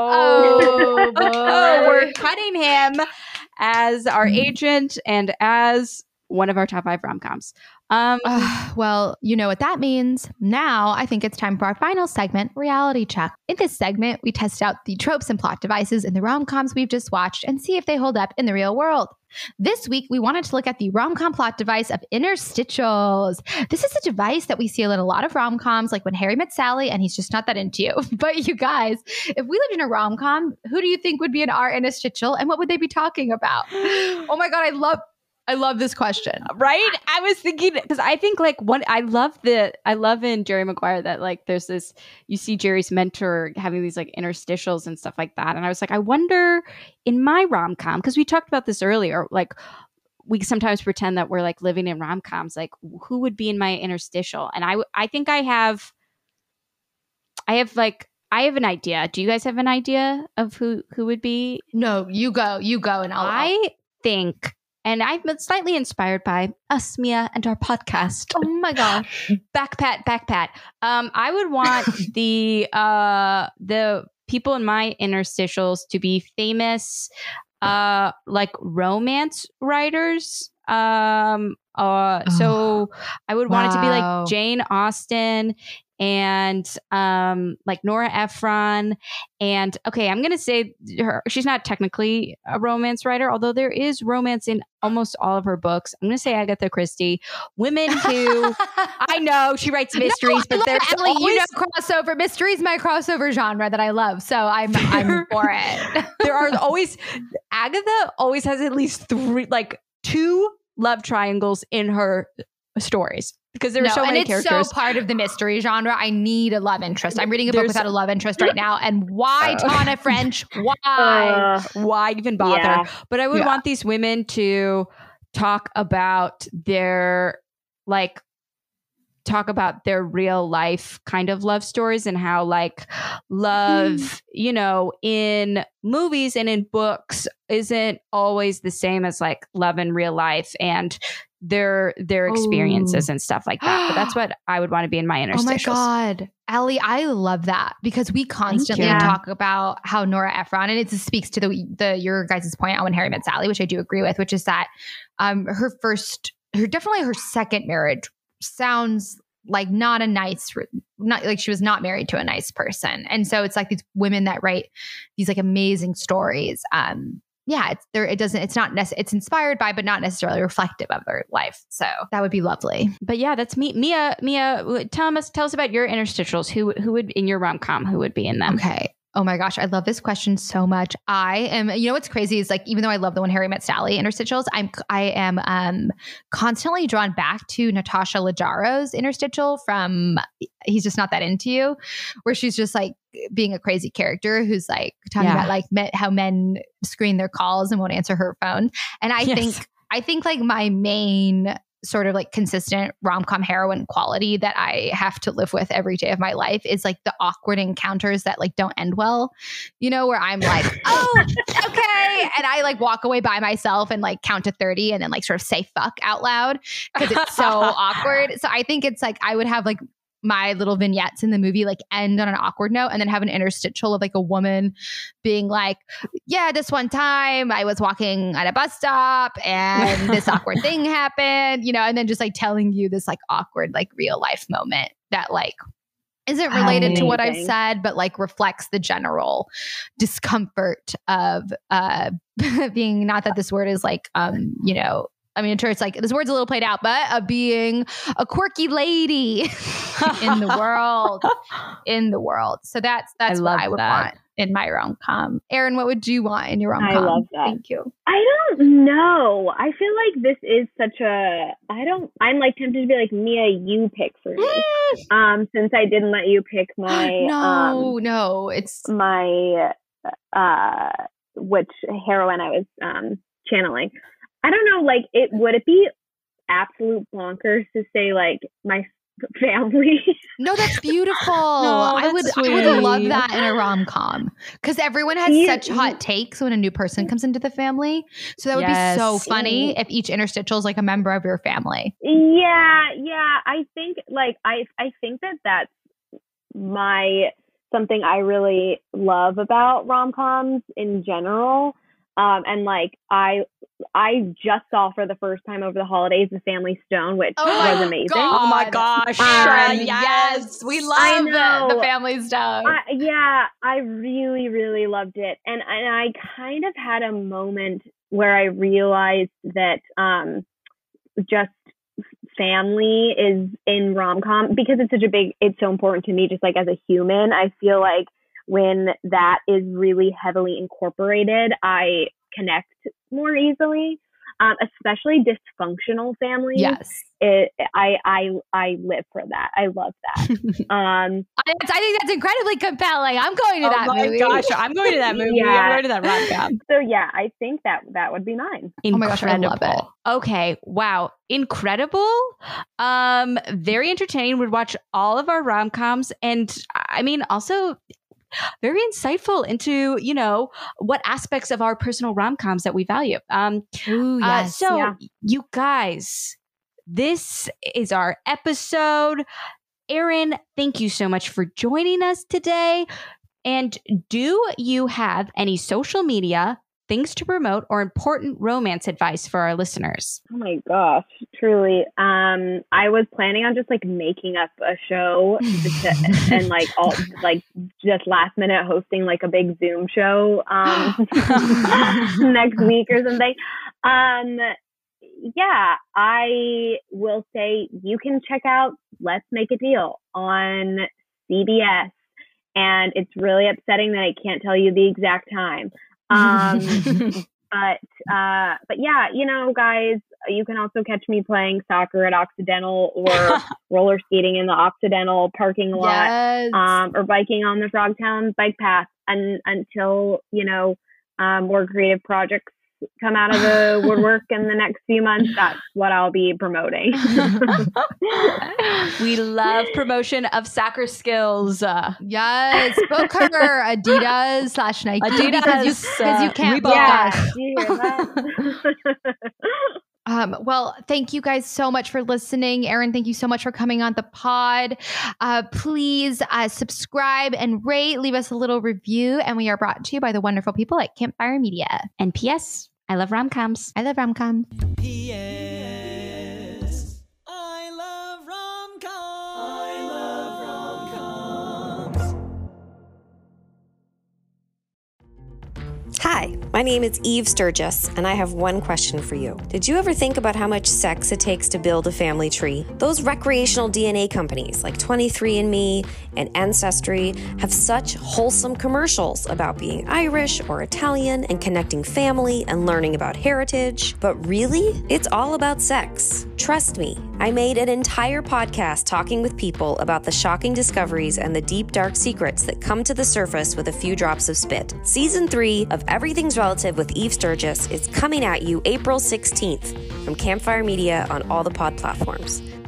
S1: Oh, boy.
S2: we're cutting him as our agent and as one of our top five rom coms. Um,
S1: Uh, well, you know what that means. Now, I think it's time for our final segment, Reality Check. In this segment, we test out the tropes and plot devices in the rom-coms we've just watched and see if they hold up in the real world. This week, we wanted to look at the rom-com plot device of interstitials. This is a device that we see in a lot of rom-coms, like When Harry Met Sally, and he's just not that into you. But you guys, if we lived in a rom-com, who do you think would be in our interstitial, and what would they be talking about? Oh my God, I love... I love this question.
S2: right? I was thinking because I think like one I love the I love in Jerry Maguire that like there's this you see Jerry's mentor having these like interstitials and stuff like that, and I was like, I wonder in my rom com because we talked about this earlier, like we sometimes pretend that we're like living in rom coms, like who would be in my interstitial, and I I think I have I have like. I have an idea. Do you guys have an idea of who who would be?
S1: No, you go. You go, and I'll...
S2: I think. And I've been slightly inspired by us, Mia, and our podcast.
S1: Oh my gosh.
S2: Back pat, back pat. Um, I would want the uh the people in my interstitials to be famous, uh, like romance writers. Um, uh, so I would want it to be
S1: Wow.
S2: like Jane Austen and um like Nora Ephron. And okay, I'm gonna say her she's not technically a romance writer, although there is romance in almost all of her books. I'm gonna say Agatha Christie. Women who I know she writes mysteries,
S1: No, I
S2: but there's
S1: love Ellie,
S2: always
S1: you know, crossover. Mystery is my crossover genre that I love. So I'm I'm for it.
S2: there are always Agatha always has at least three like two love triangles in her stories because there are
S1: No,
S2: so
S1: and
S2: many
S1: it's
S2: characters.
S1: so part of the mystery genre. I need a love interest. I'm reading a book
S2: There's-
S1: without a love interest right now. And why,
S2: Uh,
S1: Tana French? Why?
S3: uh,
S2: Why even bother?
S3: Yeah.
S2: But I would
S1: Yeah.
S2: want these women to talk about their like talk about their real life kind of love stories and how like love, you know, in movies and in books isn't always the same as like love in real life and their their experiences
S1: Ooh.
S2: and stuff like that. But that's what I would want to be in my interstitials.
S1: Oh my God. Allie, I love that because we constantly
S3: you.
S1: talk about how Nora Ephron, and it speaks to the the your guys' point on When Harry Met Sally, which I do agree with, which is that um her first, her definitely her second marriage sounds like not a nice, not like she was not married to a nice person. And so it's like these women that write these like amazing stories. Um, yeah, it's there. It doesn't, it's not necessarily, it's inspired by, but not necessarily reflective of their life. So that would be lovely.
S2: But yeah, that's me. Mia, Mia, tell us, tell us about your interstitials. Who, who would in your rom com? Who would be in them?
S1: Okay. Oh my gosh, I love this question so much. I am, you know what's crazy is like, even though I love the When Harry Met Sally interstitials, I'm, I am um, constantly drawn back to Natasha Leggero's interstitial from He's Just Not That Into You, where she's just like being a crazy character who's like talking
S2: Yeah.
S1: about like me- how men screen their calls and won't answer her phone. And I
S2: Yes.
S1: think, I think like my main sort of like consistent rom-com heroine quality that I have to live with every day of my life is like the awkward encounters that like don't end well, you know, where I'm like, oh, okay. And I like walk away by myself and like count to thirty and then like sort of say fuck out loud because it's so awkward. So I think it's like, I would have like my little vignettes in the movie like end on an awkward note and then have an interstitial of like a woman being like, yeah, this one time I was walking at a bus stop and this awkward thing happened, you know, and then just like telling you this like awkward, like real life moment that like isn't related
S3: Amazing.
S1: to what I've said, but like reflects the general discomfort of uh, being, not that this word is like, um, you know, I mean, I'm sure it's like, this word's a little played out, but of being a quirky lady in the world, in the world. So that's, that's
S2: I
S1: what
S2: love
S1: I would
S2: that.
S1: want in my rom-com. Erin, what would you want in your rom-com?
S3: I love that.
S1: Thank you.
S3: I don't know. I feel like this is such a, I don't, I'm like tempted to be like, Mia, you pick for me. um, since I didn't let you pick my,
S1: no,
S3: um,
S1: no, it's,
S3: my, uh, which heroine I was, um, channeling. I don't know, like, it would it be absolute bonkers to say, like, my family?
S1: no, that's beautiful.
S2: No,
S1: I would,
S2: that's
S1: I would love
S2: sweet.
S1: that in a rom-com because everyone has
S3: Yeah.
S1: such hot takes when a new person comes into the family. So that would
S2: Yes.
S1: be so funny if each interstitial is like a member of your family.
S3: Yeah, yeah. I think, like, I, I think that that's my, something I really love about rom-coms in general. Um, and like I, I just saw for the first time over the holidays The Family Stone, which
S1: Oh my
S3: was amazing.
S1: God.
S2: Oh my gosh.
S3: Um,
S2: yes.
S1: yes, we
S3: I
S1: love
S3: know.
S1: the family stuff.
S3: I, yeah, I really, really loved it, and and I kind of had a moment where I realized that um, just family is in rom-com because it's such a big, it's so important to me. Just like as a human, I feel like when that is really heavily incorporated, I connect more easily. Um, especially dysfunctional families.
S1: Yes.
S3: It, I, I, I live for that. I love that. um,
S1: I, I think that's incredibly compelling. I'm going to
S2: Oh
S1: that
S2: my
S1: movie.
S2: gosh. I'm going to that movie.
S3: Yeah.
S2: I'm going to that rom-com.
S3: so yeah, I think that that would be mine.
S1: Oh my gosh, I love it.
S2: Okay. Wow. Incredible. Um, very entertaining. Would watch all of our rom-coms. And I mean, also very insightful into, you know, what aspects of our personal rom-coms that we value. Um,
S1: Ooh,
S2: uh,
S1: yes.
S2: so
S3: yeah.
S2: you guys, this is our episode. Erin, thank you so much for joining us today. And do you have any social media, things to promote, or important romance advice for our listeners?
S3: Oh my gosh, truly. Um, I was planning on just like making up a show to, and like all like just last minute hosting like a big Zoom show um next week or something. Um, yeah, I will say you can check out Let's Make a Deal on C B S, and it's really upsetting that I can't tell you the exact time. Um, but, uh, but yeah, you know, guys, you can also catch me playing soccer at Occidental or roller skating in the Occidental parking lot,
S1: Yes.
S3: um, or biking on the Frogtown bike path and until, you know, um, more creative projects come out of the woodwork in the next few months. That's what I'll be promoting.
S2: We love promotion of soccer skills. Uh,
S1: Yes. Book her Adidas slash Nike.
S2: Adidas,
S1: because you, 'cause you
S2: uh,
S1: can't
S2: Reebok.
S1: book
S3: yeah,
S1: us.
S3: do you hear that?
S1: Um, well, thank you guys so much for listening. Erin, thank you so much for coming on the pod. Uh, please uh, subscribe and rate, leave us a little review. And we are brought to you by the wonderful people at Campfire Media.
S2: and P S. I love rom-coms.
S1: I love rom-com.
S4: P S. I love rom-coms. I love rom-coms.
S5: Hi, my name is Eve Sturgis, and I have one question for you. Did you ever think about how much sex it takes to build a family tree? Those recreational D N A companies like twenty-three and me and Ancestry have such wholesome commercials about being Irish or Italian and connecting family and learning about heritage. But really, it's all about sex. Trust me, I made an entire podcast talking with people about the shocking discoveries and the deep, dark secrets that come to the surface with a few drops of spit. Season three of Everything's Relative with Eve Sturgis is coming at you April sixteenth from Campfire Media on all the pod platforms.